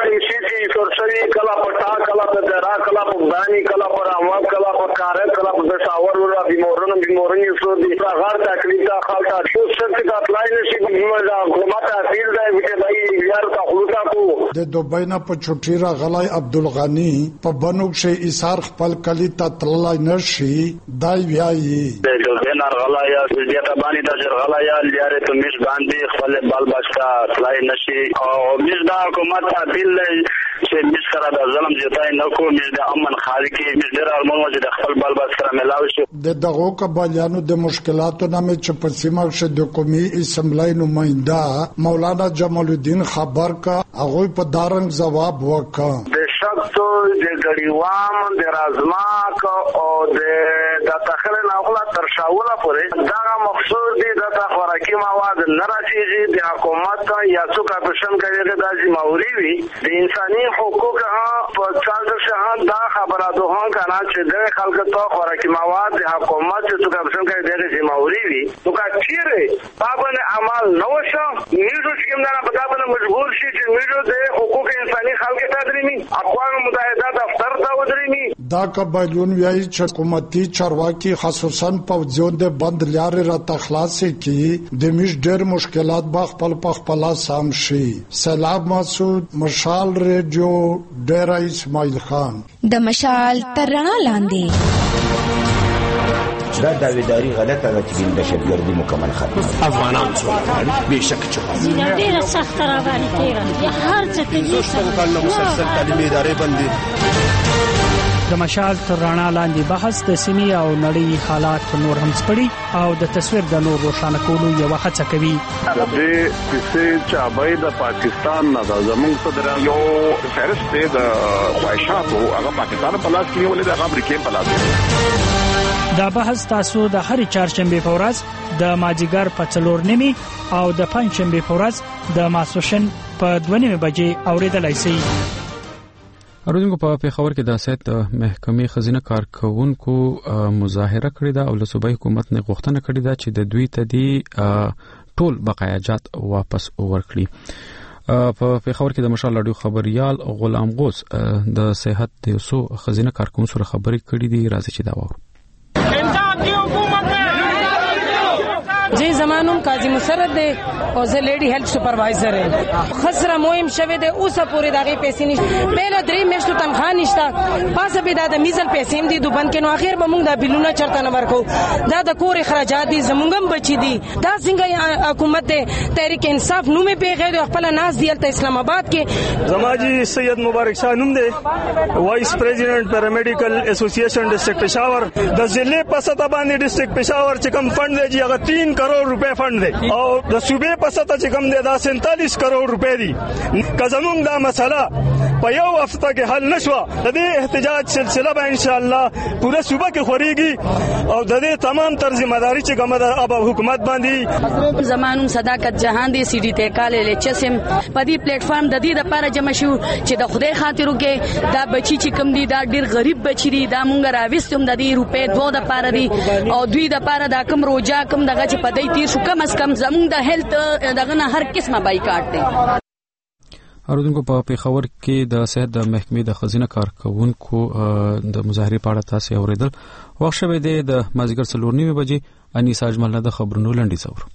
کلا پټا کلا په درا کلا په غاني کلا پر عوام کلا په کار کلا په شاور ور بیمورن بیمورن یو دي هغه تکلیف دا خالتا شو څه چې اپلای نشي موږ حکومت اصل دی چې دای یار ته خلوصا کو د دوبۍ نه په چټی را غلای عبدالغنی په بنوک شي ایثار خپل کلی ته تللای نشي دای ویایي د دوبۍ نه غلای یا دې ته باندې د غلای لري ته مش باندې خپل بال بچا تلای نشي او مش دا حکومت اصل چې مش سره د ظلم زیاتای نه کو مش د امن خالي کې مش ډیر ارمان و چې د خپل بال بچ سره ملاوي شي. د دغه قبایلانو د مشکلاتو نامه چې په سیمه کې د قومي اسمبلی نماینده مولانا جمال الدین خبر کا هغه په دارنګ جواب وکړ. د شخصو د غړیوام د رازماک او د د تخل ناغله تر شاوله پورې دا مقصود دي د خوراکي مواد نه راځي د حکومت یا څوک اپشن کوي د ذمہوری وي د انساني حقوق په څنګه شه دا خبره دوه کنا چې د خلکو ته خوراکي مواد د حکومت څخه څنګه کوي د ذمہوری وي نو کا چیرې پابند عمل نو شو نیوز چې کوم نه پتا باندې مجبور شي چې نیوز د حقوق انساني خلکو ته درېمي اقوام متحده دفتر ته ودرېمي. دا قبایلون وایي چې حکومتي چارواکي خصوصا پوځیان د بند لارې را تخلاصي کی د مش ډېر مشکلات با خپل په خپل سام شي. سلام مسعود، مشال ریډیو، ډیرا اسماعیل خان. د مشال ترنا لاندې دا داویداری غلطه ده چې د دهشتګردي مکمل ختم افغانان څو به شک چې ډیره سخت را باندې تیرا هر څه ته څه کال مسلسل تعلیمي ادارې باندې د مشال تر رڼا لاندې بحث د سیمې او نړۍ حالات نور هم سپړي او د تصویر د نور روښانه کولو یو هڅه کوي. د دې چې چابای د پاکستان نه د زمونږ صدر یو فهرست د خواهشاتو هغه پاکستان په لاس کې ولې د امریکا په لاس. دا بحث تاسو د هر چهارشنبه په ورځ د ماجیګر په څلور نیمي او د پنځشنبه په ورځ د ماسوشن په دوه نیمه بجې اوریدلای شئ. اروندونکو په پیښور کې د اساسات محکمې خزینه کارکونکو مظاهره کړې ده او له صوبایي حکومت نه غوښتنه کړې ده چې د دوی ته دي ټول بقایاجات واپس ورکړي. په پیښور کې د مشال رادیو خبريال غلام غوث د صحت د یوسو خزینه کارکونکو سره خبرې کړې دي. راځي چې دا وورو. جی زمانوم قاضی مسرت دے او زه لیډي هیلث سپروایزر یم. خسره مهم شوه دے اوسه پورې دغه پیسې نشته. پهله درې میاشتو تنخواه نشته. پاسه به د میزل پیسې هم دي دوبن کې نو اخر به موږ د بلونه چرته نه ورکو. دا د کور اخراجات دي زمونږم بچی دي. دا څنګه حکومت دې تحریک انصاف نومې پیغې د خپل ناز دی ته اسلام آباد کې. زماجی سید مبارک شاه نوم دی وایس پریزیډنٹ پیرامیډیکل اسوسییشن ډسټریکټ پېښور د ضلع په سطح باندې ډسټریکټ پېښور چې کوم فند دی هغه تین کروڑ روپے فند دی او د صوبې پسته چې کوم دی دا سینتالیس کروڑ روپۍ دي. که زمونږ دا مسله په یو هفته کې حل نشوه د دې احتجاج سلسله به انشاءالله پوره صوبه کې خورېږي او د دې تمام تر ذمہ داری چې کومه ده اب حکومت باندې. زمانوم صداقت جهان دی سی ډي ته کال لچسم په دې پلیټ فارم د دې لپاره جمع شو چې د خدای خاطر وکړي دا بچی چې کوم دي دا ډیر غریب بچی دي دا مونږ راوستم د دې روپې دوه د لپاره دي او دوی د لپاره دا کم روجا کم دغه چې په دې تیر شو کم از کم زمونږ د هیلث دغه نه هر قسمه بایکاټ دی. اوردونکو په پیښور کې د صحت د محکمې د خزینه کارکونکو د مظاهرې په اړه تاسو اوریدل. وخت شوه د مازیګر څلور نیمه بجې انیسا اجمل د خبرونو لنډی څور.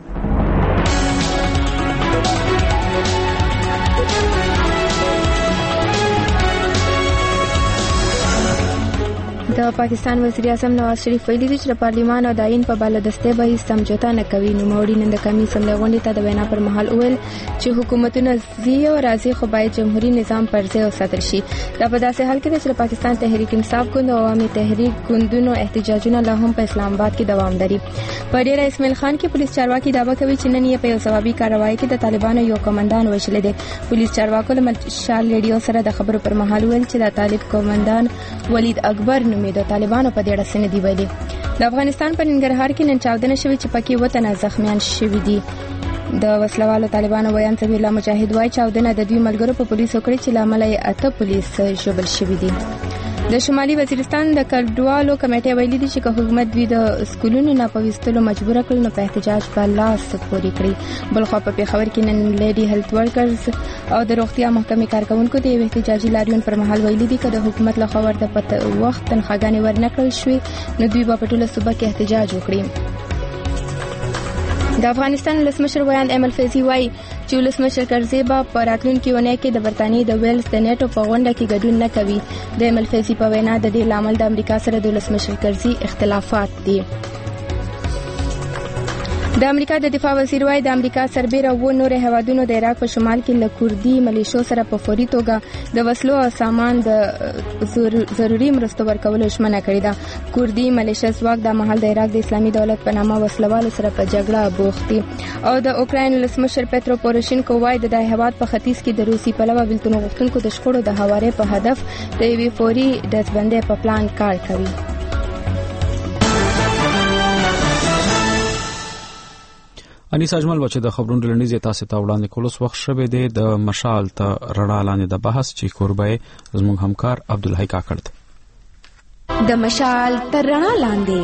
د پاکستان وزیر اعظم نواز شریف ویلي دی چې د پارلیمان او د آئین په بالادستۍ به هیڅ سمجوته نه کوي. نوموړي نن د قومي اسمبلۍ غونډې ته د وینا پر مهال وویل چې حکومتونه ځي او راځي خو باید جمهوریت نظام پر ځای وساتل شي. دا په داسې حال کې ده چې د پاکستان تحریک انصاف ګوند او عوامي تحریک ګوندونو احتجاجونه لا هم په اسلام آباد کې دوام لري. په ډیره اسماعیل خان کې پولیس چارواکي دعوا کوي چې نن یې په یو ثوابي کاروایی کې د طالبانو یو کمانډان وژل دی. پولیس چارواکو له مشال ریډیو سره د خبرو پر مهال ویل چې د طالب کمانډان ولید اکبر نومې د طالبانو په ډیره سن دی ویلي. د افغانستان په ننګرهار کې نن چاودنه شوې چې پکې وطن زخمیان شوي دي. د وسلوالو طالبانو ویان سبیل الله مجاهد وایي چاودنه د دوی ملګرو په پولیسو کړې چې لامل یې اته پولیس ژوبل شوي دي. د شمالي وزیرستان د کډوالو کمیټې ویلي دي چې هغوی دوی د سکولونو نه په وستلو مجبور کړل نو په احتجاج په لاس پورې کړی. بل خو په پیښور کې نن لیډي هیلث ورکرز او د روغتیا محکمې کارکونکو د احتجاجي لاریون پر مهال ویلي دي چې د حکومت له خوا ورته په وخت تنخواګانې ورنکړل شوې نو دوی به په ټوله صوبه کې احتجاج وکړي. د افغانستان ولسمشر ویاند ایمل فیضي وایي چې ولسمشر کرزي به په راتلونکي اونۍ کې د برتانیې د ویلز د نیټو په غونډه کې ګډون نه کوي. د ایمل فیضي په وینا د دې لامل د امریکا سره د ولسمشر کرزي اختلافات دي. د امریکا د دفاع وزیر وایي د امریکا سربېره و نور هیوادونو د عراق په شمال کې له کوردي ملیشو سره په فوري توګه د وسلو او سامان د ضروري مرستو ورکولو ژمنه کړې ده. کوردي ملیشه ځواک د مهال د عراق د اسلامي دولت په نامه وسلوالو سره په جګړه بوخت دي. او د اوکراین ولسمشر پترو پوروشینکو وایي د هیواد په ختیځ کې د روسي پلوه بیلتون غوښتونکو د شخړو د هواري په هدف د یوې فوري ډزبندۍ په پلان کار کوي. انیس اجمل بچ د خبرونو لنډیز تاسو ته وړاندې کولو وخت شوه دی د مشال ته رڼا لاندې د بحث چې کوربای زموږ همکار عبدالحی کاکړ دی. د مشال تر رڼا لاندې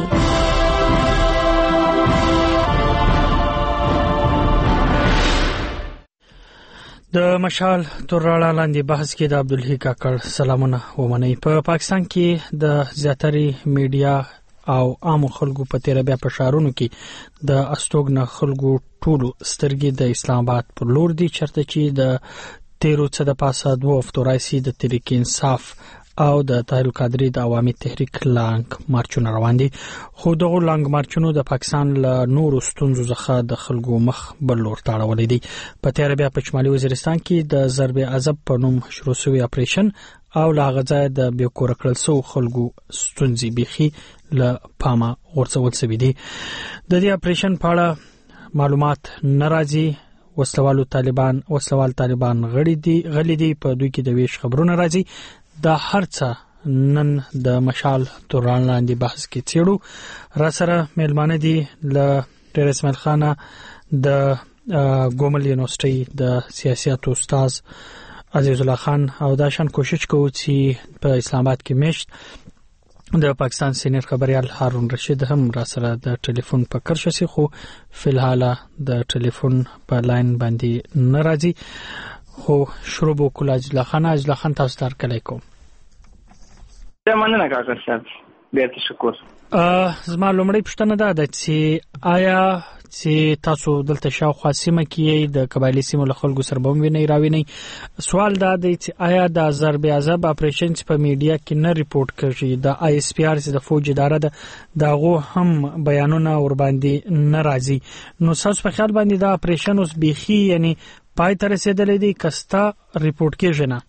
د مشال تر رڼا لاندې بحث کې د عبدالحی کاکړ سلامونه ومنئ. په پاکستان کې د زیاتري میډیا او عام خلکو په تیر بیا په شهرونو کې د استوګنه خلکو ټولو سترګې د اسلام آباد پر لور دي چرته چې د تیرو څه د پاسه دوه هفتو راځي د تحریک انصاف او د طاهر القادری د عوامي تحریک لانګ مارچونه روان دي. خو دغه لانګ مارچونو د پاکستان له نورو ستونزو څخه د خلکو مخ بل لور تاړولې دي. په تیر بیا په شمالي وزیرستان کې د ضرب عذاب په نوم شروع شوی اپریشن او لا غځای د بیوکور کړل سو خلکو ستونزې بيخي له پامه ورڅول شوی دي. د دې اپریشن په اړه معلومات ناراضي وسلوالو طالبان وسلوال طالبان غړي دي غلي دي په دوی کې د ویش خبرونه راځي. دا هرڅه نن د مشال توران لاندې بحث کې چیرو را سره مېلمانه دي له ډېر اسماعیل خان د ګومل یونیورسيټي د سیاست استاد عزیز الله خان او دا شان کوشش کوي چې په اسلام آباد کې مشت د پاکستان سینیئر خبريال هارون رشید هم را سره د ټلیفون په کرشه سي خو فلحال د ټلیفون په لاین باندې ناراضي. خو شروع وکړه عزیز الله خان عزیز الله خان تاسو ته کله کوم مننه کاکر صاحب ډېر تشکر. زما لومړی پوښتنه ده چې آیا چې تاسو دلته شاوخوا سیمه کې د قبایلی سیمو له خلکو سره به وینئ راوینئ سوال دا دی چې آیا د ضرب عذاب اپریشن په میډیا کې نه ریپورت کړي د آی اس پی آر چې د فوج اداره ده داغه هم بیانونه ور باندې ناراضي نو تاسو په خیال باندې دا اپریشن اوس بيخي یعنی پای تر رسیدلې دي کستا ریپورت کېږي نه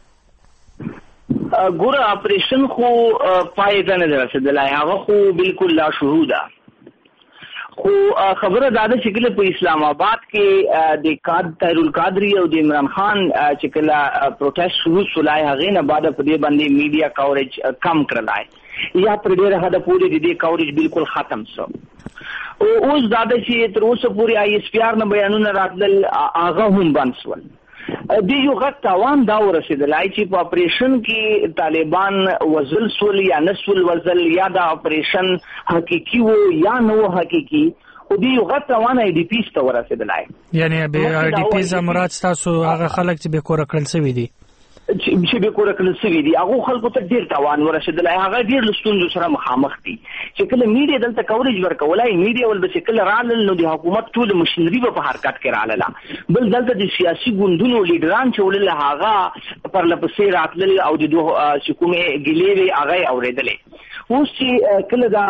ګوره اپریشن خو پای ته نه رسیدلای هغه خو بالکل لا شهوده خو خبره دا ده چې کله په اسلام آباد کې د قاد طاهر القادری او د عمران خان چې کله پروټیسټ شروع شولای هغه نه بعد په دې باندې میډیا کاورج کم کړلای یا پر ډیره حد پورې د دې کاورج بالکل ختم شو. او اوس دا د چې تر اوسه پورې آی اس پی آر نه بیانونه راتلل هغه هم بند شول. د یو غټ تاوان دا ورسېدلای چې په اپریشن کې طالبان وزل سول یا نسول وزل یا دا اپریشن حقيقي وو یا نو حقيقي او د یو غټ تاوان ای ډی پی ست ورسېدلای. یعنی به ای ډی پی زمرات تاسو هغه خلک چې به کور کړل سوي دي چې به کور کړل سوي دي هغه خلکو ته ډیر تاوان ورسېدلای. هغه ډیر لستون سره مخامخ دي چې کله میډیا دلته کورج ورکولای میډیا ول به کله رالل نو د حکومت ټول مشنری په حرکت کې رااله بل دلته د سیاسي ګوندونو لیډران چې ولله هغه پر لپسې راتلل او د دوه حکومت ګلیوي هغه اوریدلې. اوس چې کله دا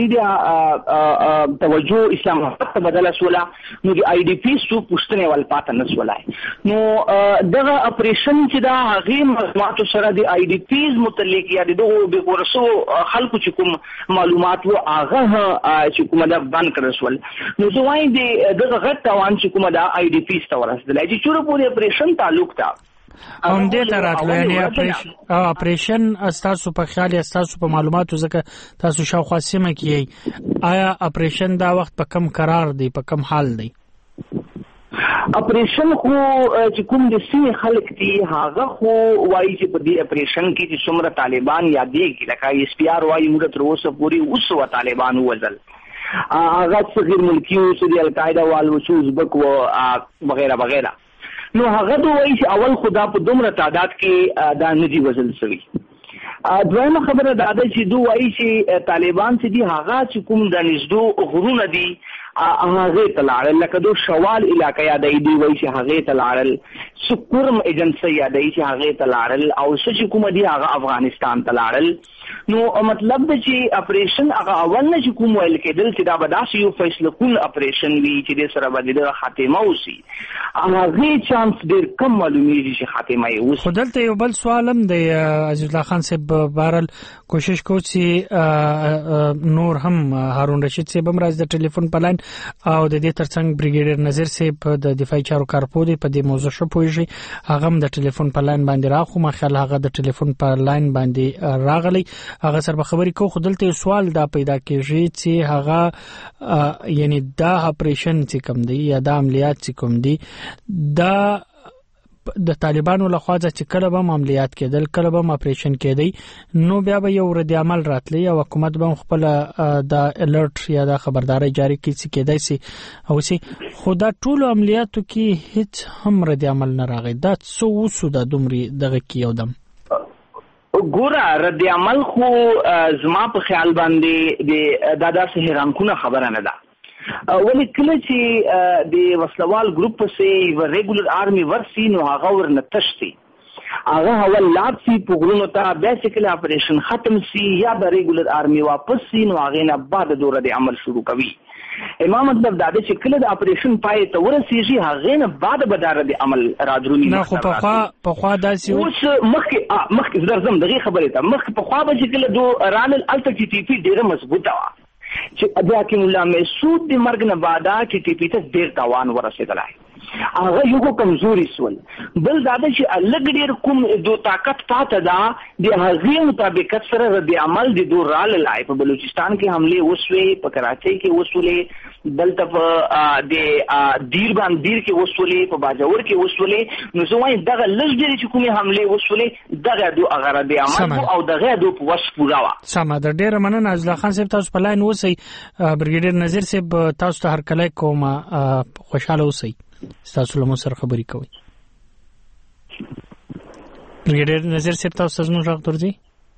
میډیا توجه اسلام آباد ته بدله شوله نو د آی ډی پی سو پښتنه ول پاتې نه شولای. نو دغه اپریشن چې دا هغه معلومات سره د آی ډی پیز متعلق یا د دغه به ورسو خلکو چې کوم معلومات وو هغه چې کومه دا بند کړل شول. نو زه وایم د دغه غټ توان چې کومه دا آی ډی پیز ته ورسېدل چې چوره پورې اپریشن تعلق تا هم دې ته راتلو. یعنی اپریشن اپریشن استاسو په خیال استاسو په معلوماتو ځکه تاسو شاوخوا سیمه کې آیا اپریشن دا وخت په کم قرار دی په کم حال دی؟ اپریشن خو چې کوم د سیمې خلک دي هغه خو وایي چې په دې اپریشن کې چې څومره طالبان یادېږي لکه ایس پی آر وایي موږ تر اوسه پورې اوس طالبان وزل هغه څه غیر ملکی او چې د القاعده والو چې ازبک و وغیرہ وغیرہ. نو هغه دوی وایي چې اول خدا په دومره تعداد کې دا ندي وزل شوی. دویمه خبره دا ده چې دوی وایي چې طالبان چې دي هغه چې کوم د نږدې غرونه دي هغه تلاړل لکه دو شوال علاقې یادې دی وایي چې هغه تلاړل سکورم ایجنسی یادې چې هغه تلاړل او چې کوم دي هغه افغانستان تلاړل. نو مطلب د چې اپریشن هغه اول نه چې کوم ویل کېدل چې دا به داسې یو فیصله کول اپریشن وي چې د سره به د خاتمه وسی هغه چانس ډیر کم معلومیږي چې خاتمه یې وسی. خدلته یو بل سوالم د عزیز الله خان صاحب بهرل کوشش کو چې نور هم هارون رشید صاحب هم راز د ټلیفون په لاین او د دې ترڅنګ بریګیډر نظیر صاحب د دفاعي چارو کارپو دی په دې موضوع شو پوښي هغه هم د ټلیفون په لاین باندې راخو ما خیال هغه د ټلیفون په لاین باندې راغلی هغه سره خبرې کو. خدلته سوال دا پیدا کیږي چې هغه یعنی دا اپریشن چې کوم دی یا دا عملیات چې کوم دی دا د طالبانو له خوا چې کله به عملیات کېدل کله به اپریشن کېدی نو بیا به یو رد عمل راتلی او حکومت به خپل د الرټ یا د خبرداري جاری کړي چې کېدای سي او سي خدا ټول عملیاتو کې هیڅ هم رد عمل نه راغی. دا څو وسو د دومره دغه کې یو دم ګوره رد عمل خو زما په خیال باندې د دادا سهران کو خبره نه ده. ولی کله چې د وسلوال ګروپ پسې یو ریګولر آرمي ورسي نو هغه ورنه تشتي هغه اول لاب سي پګړو ته بیسیکلی اپریشن ختم سي یا د ریګولر آرمي واپس سي نو هغه نه بعد دوره د عمل شروع کوي. امام مطلب دا چې کله د اپریشن پای ته ورسیږي هغه نه بعد به دار د عمل راځرونی نه خو په خوا په خوا داسي اوس مخکې مخکې درځم دغه خبره ته مخکې په خوا به چې کله دو رانل الټ ټي پی ډیره مضبوطه وا چې ابیا کې مولا مسعود د مرګ نه بعد ټي ټي پی ته ډیر تاوان ورسېدلای هغه یو کمزوري سول. بل دا چې الګ ډیر کوم دو طاقت پاته دا د هغې مطابقت سره رد عمل د دو رال لای په بلوچستان کې حمله وسوي په کراچۍ کې وسولې دلته په د دیر باندې دیر کې وسولې په باجوړ کې وسولې نو زوی دغه لږ ډیر چې کومه حمله وسولې دغه دو هغه رد عمل او دغه دو په وس پورا وا. سم د ډیر مننه عزیز الله خان صاحب تاسو په لاین اوسئ. بریګیډر نظیر صاحب تاسو ته هر کله کوم خوشاله اوسئ تاسو له مو سره خبرې کوي. بریګیډر نظیر صاحب تاسو زموږ غږ درځي؟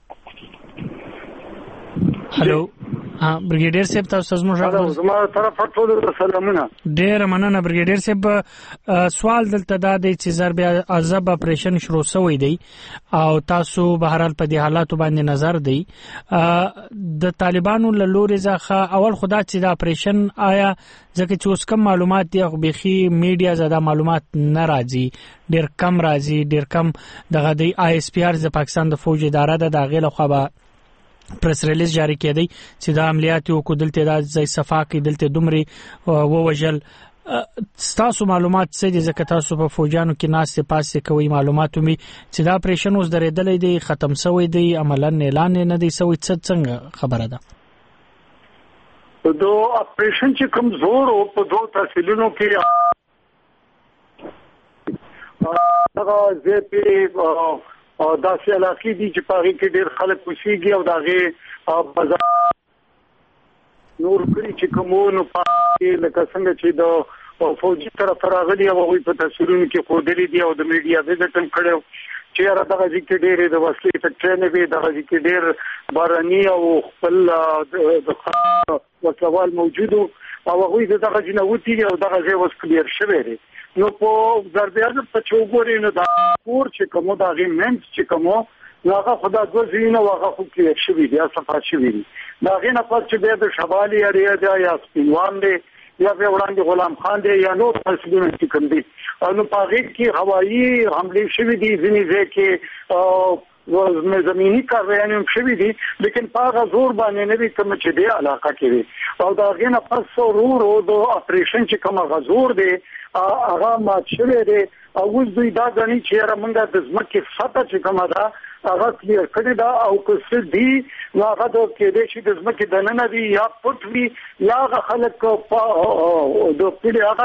هالو ها بریګیډر صاحب تاسو زموږ غږ درځي؟ زما طرف ټول سلامونه. ډیر مننه بریګیډر صاحب. سوال دلته دا دی چې ضرب عذاب اپریشن شروع شوی دی او تاسو بهرحال په دې حالاتو باندې نظر دی د طالبانو له لوري ځخه اول خدا چې دا اپریشن آیا ځکه چې اوس کم معلومات دی خو بيخي میډیا زده معلومات نه راځي ډیر کم راځي ډیر کم دغه د آی اس پی آر د پاکستان د فوج اداره د داغه له خوا پریس ریلیز جاری کړی چې د عملیات یو کودلته د ځای صفاقي دلته دومره ووجل. تاسو معلومات څه دي ځکه تاسو په فوجانو کې ناس پاسه کوي معلومات مې چې دا اپریشن اوس درېدلې دی ختم شوی دی عملاً اعلان نه دی شوی څنګه خبره ده؟ دو اپریشن چې کمزور او په دوه تحصیلونو کې هغه زه په داسې علاقې دي چې پاره کې ډېر خلک اوسېږي او داغه بازار نور کړی چې کومونو پاره لکه څنګه چې د فوجي طرف راغلي او په تحصیلونو کې خودلې دي او د میډیا وزټ هم کړو چې را دغه ځکه ډېر د وسلې فکټرنه به دغه ځکه ډېر باراني او خپل د وسوال موجودو او هغه دغه جنوتي او دغه ځای وس کلیر شوی دی. نو په ضربیانو په چوغوري نه دا کور چې کوم دا غیمنت چې کوم هغه خدا د زینو هغه خو کلیر شوی دی صفه شوی دی. دا غینه پات چې د شمالي اړیا دی یا سپینوان دی یا به وړاندې غلام خان دی یا نور تحصیلونه چې کوم دي نو پاغې کې هوایی حمله شوی دي ځینې ځکه او زمینی کاروایان هم شوی دي لیکن پاغه زور باندې نه وي کوم چې دی علاقه کې او دا غینه پس ورو د اپریشن چې کوم غزور دی هغه مات شوی دی او اوس دوی دا غني چې رمنګه د ځمکې سطح چې کومه ده هغه کلیر کړی دا او که دي نو هغه د کې دې چې د ځمکې دننه دي یا پټ وي یا هغه خلک په د خپل هغه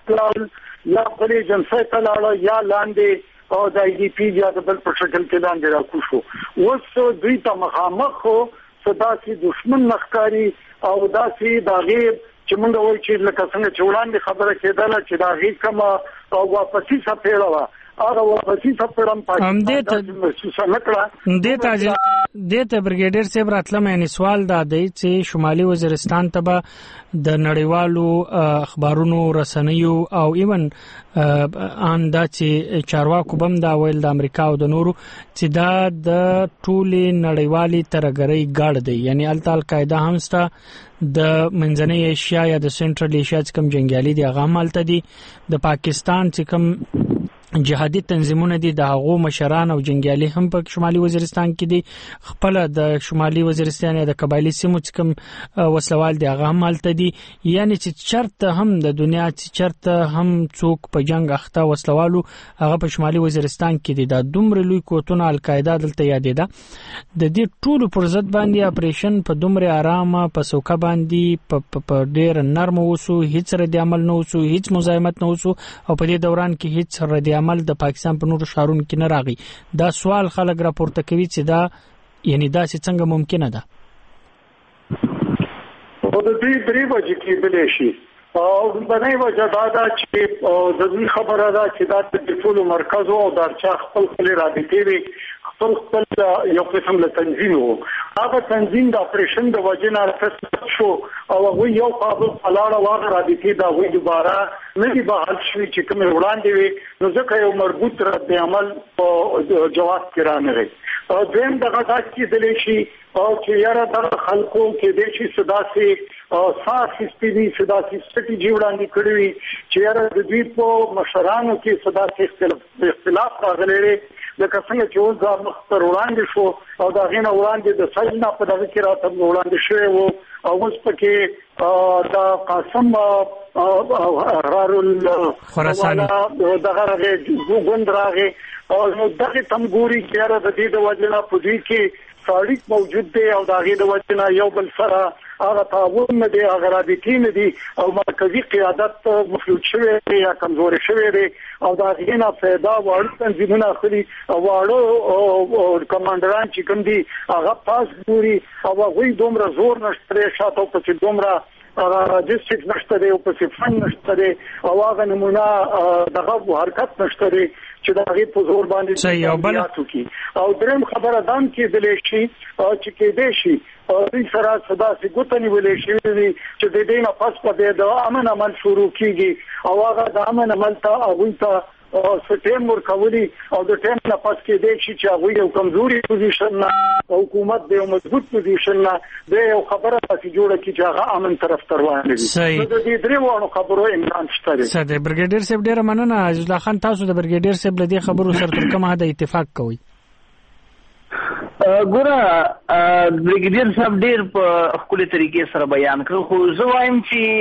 یا خپل جنسي تلاړه یا لاندې او د ای ډي پی یا د بل په شکل کې لاندې راکوشو. اوس دوی ته مخامخ خو صدا سي دشمن مخکاري او داسي دا غیب چې موږ وایو چې لکه څنګه چې وړاندې خبره کېدله چې دا غي کما او واپسې سپېړه وا هغه واپسې سپېړم پاتې محسوس نه کړه. د ته د ته برګیډر صاحب راتله مې سوال دا دی چې شمالي وزیرستان ته به د نړیوالو اخبارونو رسنیو او ایون ان دا چې چارواکو بم دا ویل د امریکا او د نورو چې دا د ټولې نړیوالي ترګرۍ ګاډ دی یعنی التال قاعده همستا د منځنۍ ایشیا یا د سنټرل ایشیا چې کوم جنگیالي دی هغه مالته دي د پاکستان چې کوم جهادي تنظیمونه دي د هغو مشران او جنگیالي هم په شمالي وزیرستان کې دي خپل د شمالي وزیرستان یا د قبایلی سیمو چې کوم وسلوال دي هغه هم مالته دي یعنی چې چرته هم د دنیا چې چرته هم څوک په جنگ اخته وسلوالو هغه په شمالي وزیرستان کې دي. دا دومره لوی کوتونه القاعده دلته یادې ده د دې ټولو پر ضد باندې اپریشن په دومره آرامه په سوکا باندې په ډېر نرم وسو هیڅ رد عمل نه وسو هیڅ مزاحمت نه وسو او په دې دوران کې هیڅ رد عمل د پاکستان په نورو شهرونو کې نه راغی. دا سوال خلک راپورته کوي چې دا یعنی دا څنګه ممکنه ده؟ او د دې درې وجې کېدلی شي او بنای وجه دا ده چې د دې خبره ده چې دا د ټولو مرکز او درچا خپل خپل رابطې وي خپل خپل یو قسم له تنظیم وو هغه تنظیم د اپریشن د وجې نه تاسیس شو او هغه یو قابل فلاړه واغ رابطې دا وې دوباره نه دی بحال شوی چې کوم وړاندې وي نو ځکه یو مربوط رد عمل په جواب کې رانغی او دیم دغه داسې دلی شي او چې یاره د خلکو کې د شي صدا سي او ساسي سپېدي صدا سي سټي وړاندې کړی وي چې یاره د دوی په مشرانو کې صدا سي اختلاف راغلی لکه څنګه چې اوس دا مخبر وړاندې شو او دا غینه وړاندې د سجنا په دغه کې راته وړاندې شوی وو او اوس پکې دا قاسم رارل خراساني دغه راغی ګوند راغی او دغه تمګوري چې را د دې د وجنه په دې کې ساړی موجود دی او دغه د وجنه یو بل سره هغه تعاون نه دی هغه رابطې نه دي او مرکزی قیادت مفلوج شوی دی یا کمزوري شوی دی او دا غینه پیدا وړ تنظیمونه خلی او واړو کمانډران چې کوم دي هغه پاس ګوري او هغه دومره زور نشته شاته په چې دومره راجستریک نشته دی او په فن نشته دی او هغه نمونه دغه حرکت نشته دی چې دا غي په زور باندې او دریم خبره دام کې دلې شي چې کې دې شي او دې سره صدا سي ګوتنی ولې شي چې د دې نه پس په دې د امن عمل شروع کیږي او هغه د امن عمل ته هغه ته او سټیم ورکولي او د ټیم نه پس کې دې شي چې هغه یو کمزوري پوزیشن نه حکومت د یو مضبوط پوزیشن نه د یو خبره چې جوړه کی چې هغه امن طرف ته روان دي. د دې درې وانه خبرو امکان شته. ساده برګیډیر صاحب ډیر مننه. عزیز الله خان تاسو د برګیډیر صاحب له دې خبرو سره تر کومه حد اتفاق کوئ؟ ګوره بریګیډیر صاحب ډیر په خپل طریقې سره بیان کړ، خو زه وایم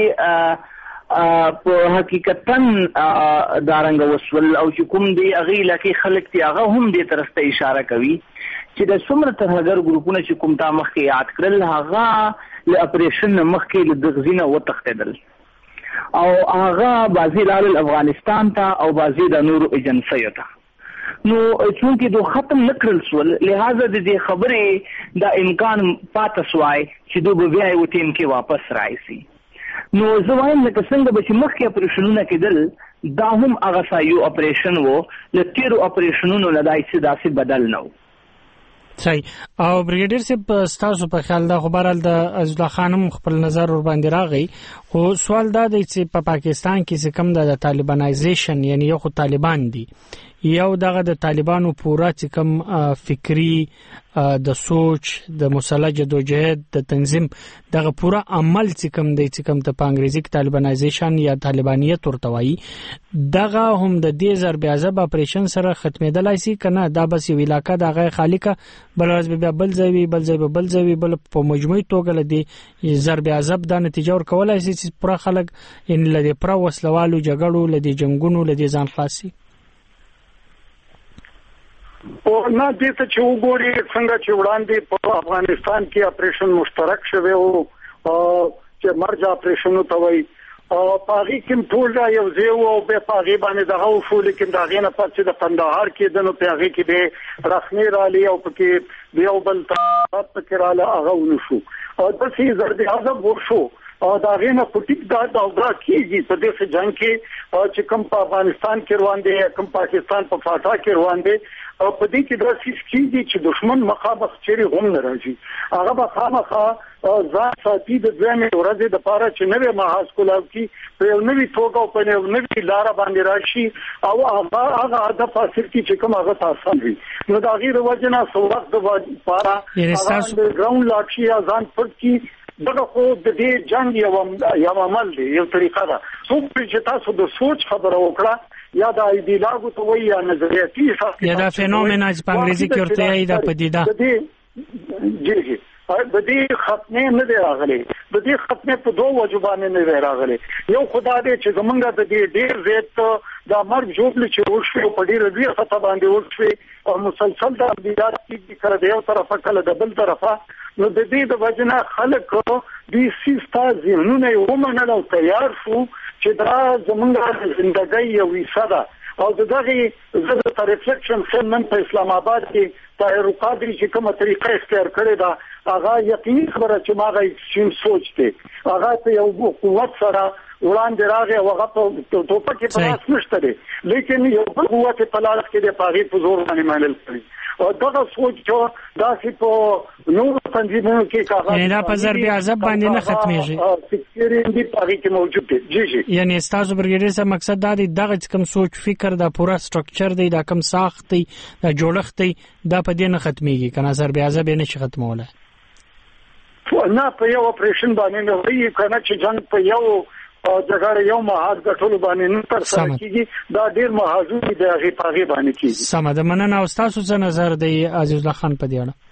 چې په حقیقتا دارنګ وسول او چې کوم دی هغه علاقې خلک دي هغه هم دې طرف ته اشاره کوي چې د څومره ترهګر ګروپونه چې کوم تا مخکې یاد کړل هغه له اپریشن مخکې له دغزینه وتښتېدل او هغه بعضې لاړل افغانستان ته او بعضې د نورو ایجنسیو ته. نو چونکې دو ختم نه کړل سول، لہذا د دې خبرې دا امکان پاتې سوای چې دوی به بیا یو ټیم کې واپس راشي. نو زه وایم لکه څنګه به چې مخکې اپریشنونه کېدل دا هم هغه سایو اپریشن و، له تېرو اپریشنونو نه دا هېڅ داسې بدل نه و. صحیح. او بریګیډیر صاحب ستاسو په خیال دا خو بهرحال د عزیز الله خان هم خپل نظر ور باندې راغی، خو سوال دا دی چې په پاکستان کې چې کوم د طالبانایزیشن یعنی یو خو طالبان دي یو دغه د طالبانو پورا چې کوم فکری د سوچ د مسلح جدوجہد د تنظیم دغه پورا عمل چې کوم دی چې کوم ته په انګریزي کې طالبانایزیشن یا طالبانیت ورته وایي دغه هم د دې ضرب عذاب اپریشن سره ختمېدلای شي کنه؟ دا بس یو علاقه دغه خالقه بل ورځ بیا بل ځای بل ځای بل ځای بل په مجموعي توګه لدی ضرب عذاب د نتیجه ور کولای شي چې پورا خلک ان لدی پر وسلوالو جګړو لدی جنگونو لدی ځان خلاصي. او نه دې ته چې وګوري څنګه چې وړاندې په افغانستان کې اپریشن مشترک شوی او چې مرج اپریشن ته وایي او پاغي کوم ټول یو ځای او به پاغي باندې دغه وشو، لیکن دا غینه پاتې د قندهار کې د نو پاغي کې به رسمي رالي او پکې یو بل ته پکې رااله هغه ونشو او د سي زرد اعظم ورشو او دا غینه پټیک دا دا کیږي په دې ځنګ کې چې کوم په افغانستان کې روان دي کوم پاکستان په فاټا کې روان دي او په دې کې دا سیس کیږي چې دشمن مخابخ چیرې هم نه راځي، هغه به خامخا ځان ساتي د دویمې ورځې د پاره چې نوې محاذ کولاو کی په یو نوې توګه او په یو نوې لار باندې راشي او هغه هغه هدف حاصل کی چې کوم هغه تاسو وي. نو دا غیر وجنه سو وخت د پاره هغه ګراوند لاکشي ځان پټ کی دغه خو د دې جنگ یو یو عمل دی، یو طریقه ده. څوک چې تاسو د سوچ خبره وکړه یا د ایډیالوژي ته وایي یا نظریاتي یا د فینومنا چې په انګریزي کې ورته یې د پدیده جی جی د دې ختمه نه دی راغلي، د دې ختمه په دوه وجوبانه نه دی راغلي. یو خدای دې چې زمونږ د دې ډیر زیات د مرګ جوړل چې ورشي په ډیر لوی خطا باندې ورشي او مسلسل د امنیت کې کړه د یو طرفه کله د بل طرفه، نو د دې د وجنه خلک دې سیستا ذهنونه ومنل او تیار شو چې دا زمونږ ژوندۍ یو حصہ ده او دغه زړه ته ریفلیکشن سمن په اسلام آباد کې طاهر قادری چې کومه طریقه اختیار کړې ده هغه یقیني خبره چې ماغه شین سوچ دی هغه ته یو قوت سره وړاندې راغی او هغه په توپه کې پلاس نشته دی، لیکن یو بل قوت په لاس کې د پاغي په زور باندې منل کړی او دغه سوچ چې داسې په نور تنظیمونو کې کاغذ نه په ضرب عذاب باندې نه ختميږي فکرې دې پاغي کې موجود دي. جی جی یعنی تاسو برګیډیر صاحب مقصد دا دی دغه کوم سوچ فکر دا پورا سټرکچر دی دا کوم ساخت دی دا جوړښت دی دا په دې نه ختميږي کنه ضرب عذاب نه شي ختموله نه په یو اپریشن باندې نه وایي کنه چې جنگ په یو او جګړه یو محاذ غټول باندې نه تر سره کیږي دا ډیر محاذونه دی هغه پاغي باندې کیږي. سم ده، مننه. او تاسو څه نظر دی عزیز الله خان په دې اړه؟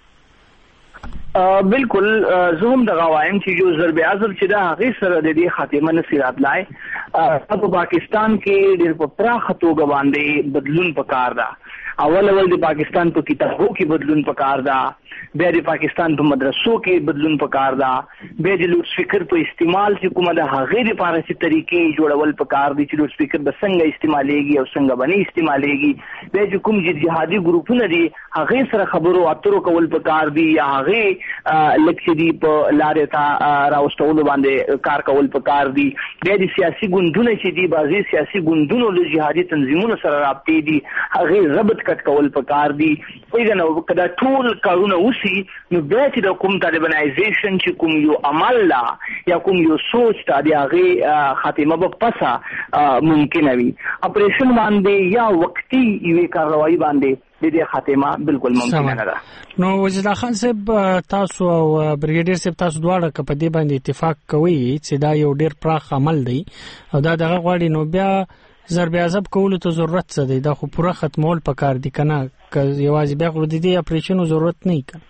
بالکل زه هم دغه وایم چې یو ضرب عذاب چې دا هغه سره د دې خاتمه نصیرات لای په پاکستان کې ډیر په پراخه توګه باندې بدلون پکار ده. اول اول د پاکستان په کتابو کې بدلون پکار ده، بیا د پاکستان په مدرسو کې بدلون پکار ده، بیا د لوډ سپیکر په استعمال چې کومه د هغې لپاره چې طریقې جوړول پکار دي چې لوډ سپیکر به څنګه استعمالېږي او څنګه باندې استعمالېږي، بیا چې کوم جهادي ګروپونه دي هغې سره خبرو اترو کول پکار دي یا هغې لکه چې دي په لارې ته راوستولو باندې کار کول پکار دي، بیا د سیاسي ګوندونه چې دي بعضې سیاسي ګوندونو له جهادي تنظیمونو سره رابطې دي هغې ضبط کټ کول پکار دي. وایي که دا ټول کارونه وشي نو بیا چې د کوم طالبانایزیشن چې کوم یو عمل لا یا کوم یو سوچ ته د هغې خاتمه به پسه ممکنه وي. اپریشن باندې یا وقتي یوې کاروایي باندې د دې خاتمه بالکل ممکنه نه ده. نو وزیر الله خان صاحب تاسو او بریګیډیر صاحب تاسو دواړه که په دې باندې اتفاق کوئ چې دا یو ډیر پراخ عمل دی او دا دغه غواړي نو بیا ضرب عذاب کولو ته ضرورت څه دی؟ دا خو پوره ختمول پکار دي کنه، که یوازې بیا خو د دې اپریشنو ضرورت نه کنه.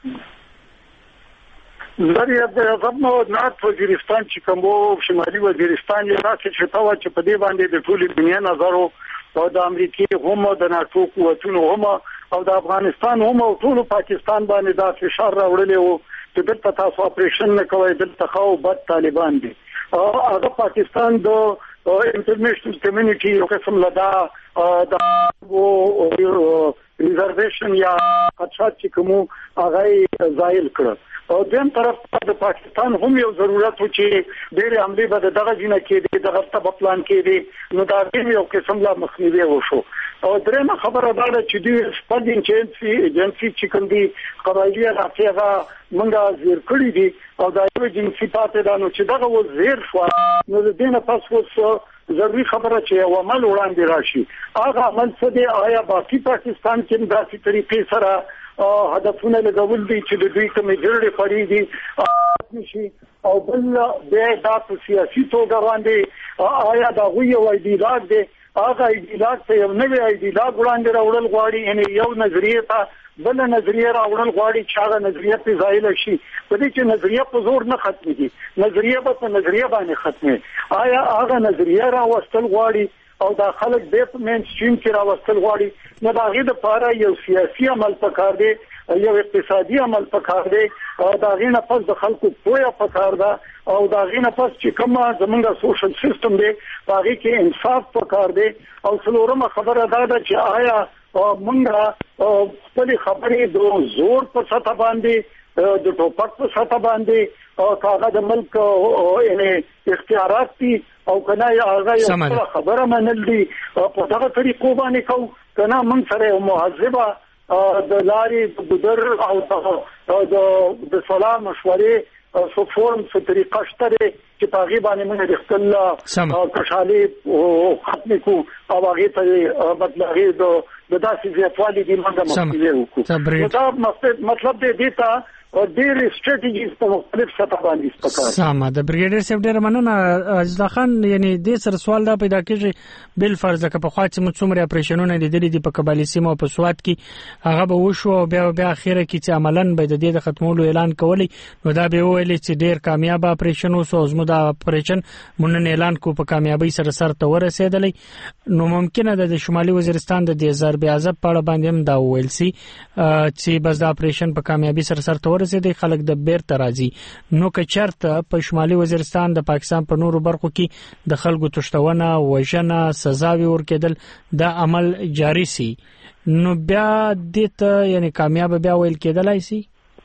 ضرب عذاب نو نه وزیرستان چې کوم شمالي وزیرستان یې راځي چې تا چې په دې باندې د ټولې دنیا نظر او د امریکای هم او د ناتو قوتونو هم او د افغانستان هم او ټول پاکستان باندې دا فشار راوړلی وو چې دلته تاسو اپریشن نه کوئ، دلته خو بد طالبان دي. هغه پاکستان د انټرنیشنل کمیونټي یو قسم لدا د ریزرویشن یا خدشات چې کوم هغه زایل کړ. او دیم طرف د پاکستان هم یو ضرورت و چې ډېر عملی به دغه جنہ کې دي دغه په پلان کې دي، نو دا یو قسم لا مخنیوي وشو. او درېمه خبره دا ده چې د سپډینګ ایجنسی ایجنسی چې کوم دي قبایلی راځي منګه زیر کړی دي او دا یو جنسي پاتې ده، نو چې دغه و زیر شو نو د دې نه پس اوس ضروري خبره چې یو عمل وړاندې راشي. هغه عمل څه دی؟ آیا باقي پاکستان کې داسې طریقې سره هدفونه لګول دي چې د دوی کومې جوړې پړې دي نشي او بل د تاسو سیاسي توګه باندې آیا دا یو ایډیالوژي دی؟ هغه ایډیالوژي ته یو نوی ایډیالوژي وړاندې راوړل غواړي، یعنی یو نظریه ته بل نظریه راوړل غواړي چې هغه نظریه په ځای شي. په دې چې نظریه په زور نه ختمېږي، نظریه به په نظریه باندې ختمه. آیا هغه نظریه راوستل غواړي او دا خلک د مین سټریم کې راوستل غواړي؟ نو دا غي د پاره یو سیاسي عمل پکار دی، یو اقتصادي عمل پکار دی، او دا غي نه پس د خلکو پوهه پکار ده، او دا غي نه پس چې کومه زمونږ سوشل سیستم دی هغه کې انصاف پکار دی. او څلورمه خبره دا ده چې آیا مونږه خپل خبرې د زور په سطح باندې د ټوپک په سطح باندې او کاغذ د ملک یعنی اختیارات دي او کنه هغه یو خبره منل دي په دغه طریقو باندې کو کنه من سره مهذبه د لارې د بدر او د د سلام مشورې سو فورم سو طریقه شته چې په باندې موږ د خپل کشالي ختم کو او هغه ته بدلغه د داسې ځوالي د موږ مخکې وکړو. دا مطلب دې ته او ډېر ستراتیژیز په مختلف سطح باندې سپکار. سم د بریګیډر صاحب ډېر مننه. عزیز خان، یعنی د سر سوال دا پیدا کیږي بل فرض که په خاص مڅومره اپریشنونه لیدلې دي په قبایلی سیمه او په سواد کې هغه به وشو او بیا بیا اخیره کې چې عملاً به د دې د ختمولو اعلان کولی، نو دا به ویل چې ډېر کامیاب اپریشن وسو، زموږ دا اپریشن مونږ اعلان کو په کامیابی سره سر ته ورسېدلی. نو ممکنه ده د شمالي وزیرستان د دې ضرب عذاب په اړه باندې هم دا ویل سي چې بس دا اپریشن په کامیابی سره سر ته ورسېدی، خلک د بیرته راځي. نو که چرته په شمالي وزیرستان د پاکستان په نورو برخو کې د خلکو تشتونه، وژنه، سزاوي ورکېدل دا عمل جاری سي، نو بیا دې ته یعنی کامیاب بیا ویل کېدلای سي؟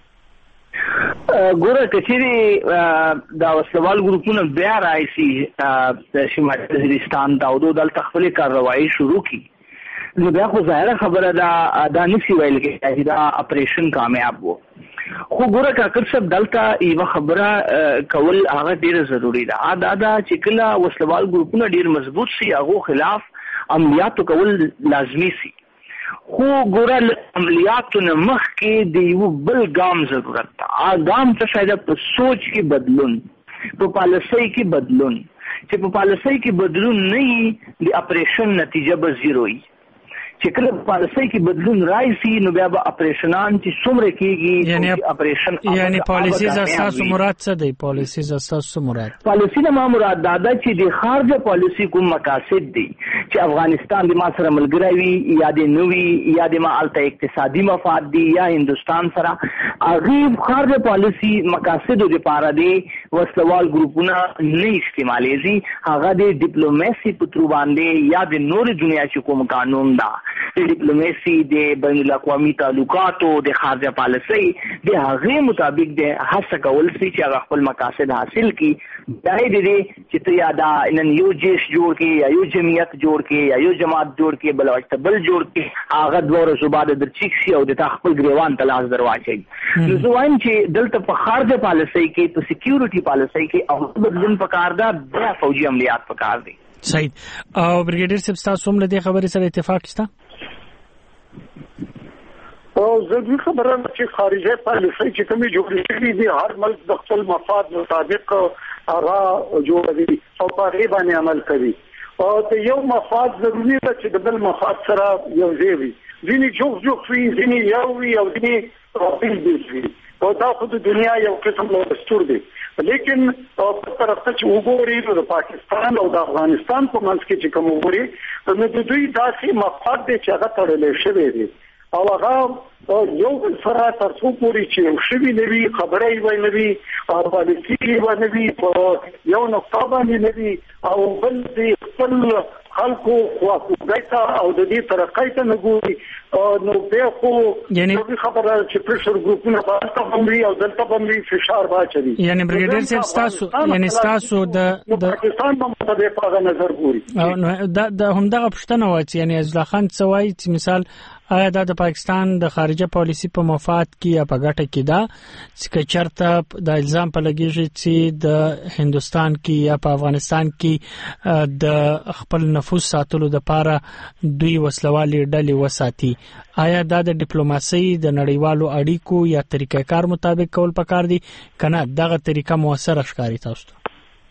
ګوره کچېری دا وسوال ګروپونه بیا راځي د شمالي وزیرستان دا او د تخفیل کاروایی شروع کی، نو بیا خو ظاهره خبره دا دا نشي ویل کېږي چې دا اپریشن کامیاب وو. خو ګوره کاکر صاحب دلته یو خبره کول هغه ډیره ضروری ده. دا دا چې کله وسوال ګروپونه ډیر مضبوط سي هغه خلاف عملیات کول لازمی سي. خو ګوره عملیات نه مخ کې د یو بل ګام ضرورت ده. ا ګام څه شاید په سوچ کې بدلون، په پالیسۍ کې بدلون، چې په پالیسۍ کې بدلون نه وي د اپریشن نتیجه به زیرو وي. چې کله په پالیسۍ کې بدلون راځي نو بیا به اپریشنان چې څومره کېږي یعنی اپریشن یعنی پالیسي اساس مراد څه دی؟ پالیسي اساس مراد پالیسي نه مراد دا ده چې د خارجه پالیسي کوم مقاصد دي چې افغانستان د ما سره ملګری وي یا د نوي یا د ما الته اقتصادي مفاد دي یا هندستان سره هغه خارجه پالیسي مقاصد لپاره دي وسوال ګروپونه نه استعمالېږي. هغه د ډیپلوماسي په تر باندې یا د نور دنیا چې کوم قانون دا د ډیپلوماسي د بین الاقوامي تعلقاتو د خارجه پالیسي د هغه مطابق د هڅه کول سي چې هغه خپل مقاصد حاصل کړي. دا دې چې ته یادا نن یو جیش جوړ کې یا یو جمعیت جوړ کې یا یو جماعت جوړ کې بل وخت بل جوړ کې هغه دوه ورځې بعد د چیکسي او د خپل ګریوان تلاش درواچي. نو زه وایم چې دلته په خارجه پالیسي کې په سکیورټي پالیسي کې او بدلون پکار ده، بیا فوجي عملیات پکار دي. صحیح. او بریګیډر صاحب تاسو هم له دې خبرې سره اتفاق شته؟ او زه خبره چې خارجه پالیسي چې کومې جوړې شوې دي هر ملک د خپل مفاد مطابق را جوړوي او په هغه باندې عمل کوي. د یو مفاد ضروري ده چې د بل مفاد سره یو ځای وي. ځینې جوخ جوخ وي، ځینې یو وي او ځینې بیل بیل وي او دا خو د دنیا یو قسم له دستور دی. لیکن په طرف ته چې وګوري نو د پاکستان او د افغانستان په منځ کې چې کوم وګوري نو د دوی داسې مفاد دی چې هغه تړلې شوی دی او هغه یو بل سره تر څو پورې چې یو شوي نه وي، خبره یې وای نه وي او پالیسي یې وای نه وي، په یو نقطه باندې نه وي او بل د خپل خلکو خواخوږۍ ته او د دې ترقۍ ته نه ګوري نو بیا خو یعنې خبره چې پریشر ګروپونه به هلته هم وي او دلته به هم وي، فشار به اچوي. یعنې بریګیډیر صاحب ستاسو یعنې ستاسو د پاکستان به مطابق په هغه نظر ګوري. د همدغه پوښتنه وه چې یعنې عزالله خان څه وایي چې مثال آیا دا د پاکستان د خارجه پالیسي په مفاد کې یا په ګټه کې ده چې چرته د الزام په لګیږي چې د هندستان کې یا په افغانستان کې د خپل نفوذ ساتلو لپاره دوی وسلوالې ډلې وساتي، آیا دا د ډیپلوماسي د نړیوالو اړیکو یا طریقې کار مطابق کول پکار دي کنه دغه طریقه موثره ښکاري تاسو ته؟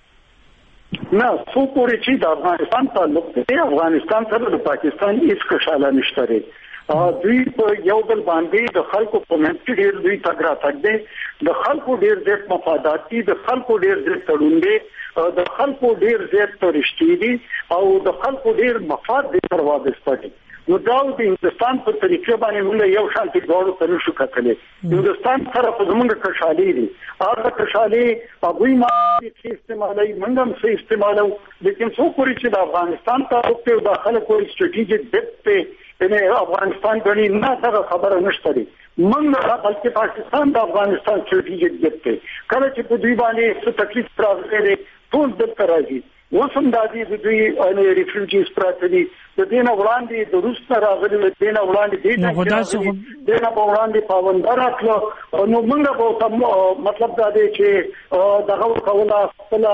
نه، څو پورې چې د افغانستان تعلق دی افغانستان سره د پاکستان هیڅ کشاله نشته دی. دوی په یو بل باندې د خلکو په منځ کې ډېر دوی تګ راتګ دی، د خلکو ډېر زیات مفادات دي، د خلکو ډېر زیات تړون دی، د خلکو ډېر زیات رشتې دي او د خلکو ډېر مفاد دي سره وابسته دي. نو دا د هندستان په طریقې باندې موږ یو شان کې دوړو تر شو کتلې. هندستان سره په زمونږ کشالې دي، هغه کشالې هغوی ما چې استعمالوي موږ هم څه استعمالو، لیکن څو پورې چې د افغانستان تعلق دی د خلکو سټریټیجیک ډیپت دی یعنې افغانستان غني نه څنګه خبره نشته دي. موږ بلکې پاکستان د افغانستان سټریټیجیک ډیپت دی، کله چې په دوی باندې څه تکلیف راغلی ټول دلته راځي. اوس هم دا دي د دوی ریفیوجیز پراته دي، د دې نه وړاندې د روس نه راغلي، د دې نه وړاندې د دې نه وړاندې پابند راکړه. نو موږ به مطلب دا دی چې دغه کوله خپل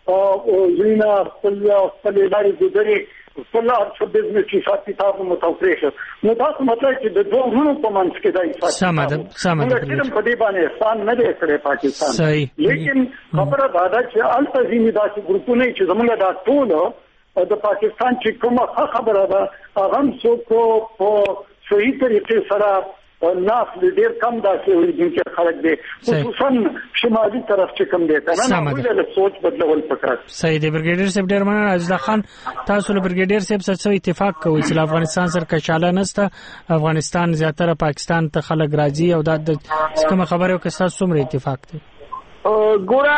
زینه خپل خپل لارې ګذري خپل څه بزنس چې ساتي تاسو متوفر شو. نو تاسو مطلب چې د دوه ورونو په منځ کې دا ایفاده سم ده سم ده په دې باندې احسان نه دی کړی پاکستان. لیکن خبره دا ده چې التزامي داسې ګروپونه چې زموږ دا ټول د پاکستان چې کومه خبره ده هغه هم څوک په صحیح طریقې سره ناس ډیر کم داسې وي چې خلک دي خصوصا شمالي طرف چې کم دي کنه نو له سوچ بدلول پکار. صحیح دی. برګیډیر صاحب ډیر مننه. عزالله خان تاسو له برګیډیر صاحب سره اتفاق کوئ چې افغانستان سره کچاله نسته، افغانستان زیاتره پاکستان ته خلک راځي او دا کوم خبره او که تاسو سره اتفاق دی؟ ګوره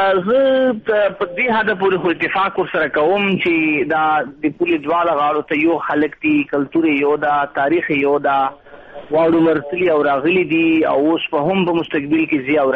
زه په دې حد پورې اتفاق سره کوم چې دا د پولیس دواړه غاړو ته یو خلک دي، کلتور یو دا، تاریخ یو دا، واړو مرتلی او راغلي دي او اوس په هم په مستقبل کې زی او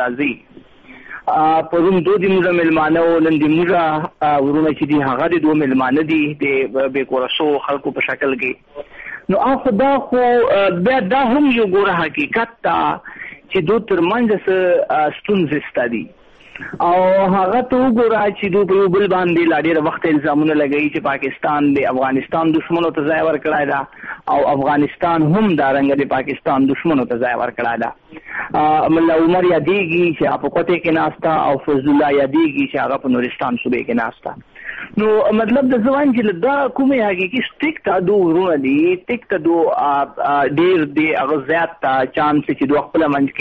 راځي. په روم دوه دي موږ ملمانه او نن دي موږ ورونه چې دي هغه د دوه ملمانه دي د بیکورسو خلکو په شکل کې. نو اخو دا خو بیا دا هم یو ګوره حقیقت ته چې دوی ترمنځ څه ستونزې شته دي او هغه ته وګوره چې دوی په بل باندې لا ډېر وخت الزامونه لګوي چې پاکستان د افغانستان دشمنو ته ځای ورکړی ده او افغانستان هم دا رنګ د پاکستان دشمنو ته ځای ورکړی ده. ملا عمر یادېږي چې په کوټه کې ناستا او فضل الله یادېږي چې هغه په نورستان صوبې کې ناستا. نو مطلب د ځوان چې دا کومه حقیقي سټیک ته دوه ورونه دي، ټیک ته دوه ډېر دی هغه زیات چانس چې دوه خپل منځ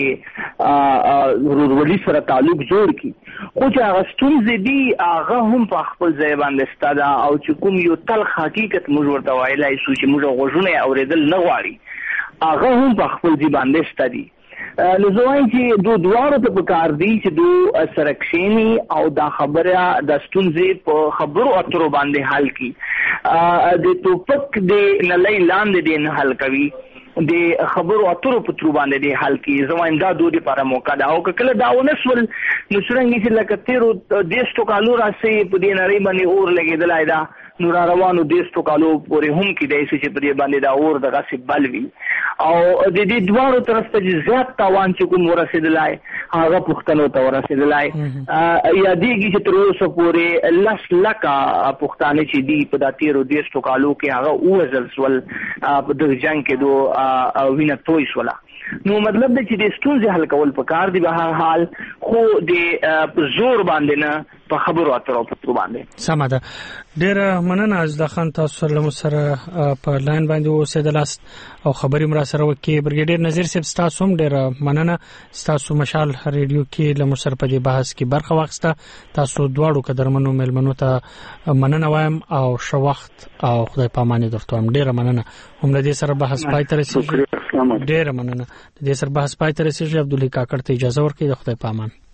کې ورورولي سره تعلق جوړ کی. خو چې هغه ستونزې دي هغه هم په خپل ځای باندې ستا ده او چې کوم یو تلخ حقیقت موږ ورته وایلی شو چې موږ غوږونه اورېدل نه غواړي هغه هم په خپل ځای باندې ستا دي. نو زه وایم چې دو دواړو ته پکار دي چې دو سره کښېني او دا خبره د ستونزې په خبرو اترو باندې حل کړي. د ټوپک د نلۍ لاندې دې نه حل کوي، د خبرو اترو په ترو باندې دې حل کړي. زه وایم دا دوی لپاره موقع ده او که کله دا ونه شول نو څرنګه چې لکه تېرو دېرشو کالو راسې په دې نړۍ باندې اور لګېدلی ده نو را روانو دېرشو کالو پورې هم کېدای شي چې په دې باندې دا اور دغسې بل وي او د دې دواړو طرف ته چې زیات تاوان چې کوم ورسېدلی هغه پښتنو ته ورسېدلی. یادېږي چې تر اوسه پورې لس لکه پښتانه چې دي په دا تېرو دېرشو کالو کې هغه ووژل شول په دغه جنګ کې دو وینه توی شوله. نو مطلب دی چې د ستونزې حل کول پکار دی به هر حال خو د زور باندې نه په خبرو اترو په باندې. سمه ده. ډېر مننه از د خان تاسو سره سره په لاین باندې اوسېدلاست او خبرې مر سره وکي. برګیډیر نذیر صاحب تاسو هم ډېر مننه، تاسو مشال ریډیو کې له مصر په دې بحث کې برخه واخیسته. تاسو دواړو قدرمنو ملمنو ته مننه وایم او شو وخت او خدای پاماني درته هم ډېر مننه. هم له دې سره بحث پای ته رسیږي. ډېر مننه. د دې سره بحث پای ته رسیږي. عبدالحی کاکړ ته اجازه ورکړئ. د خدای پامان.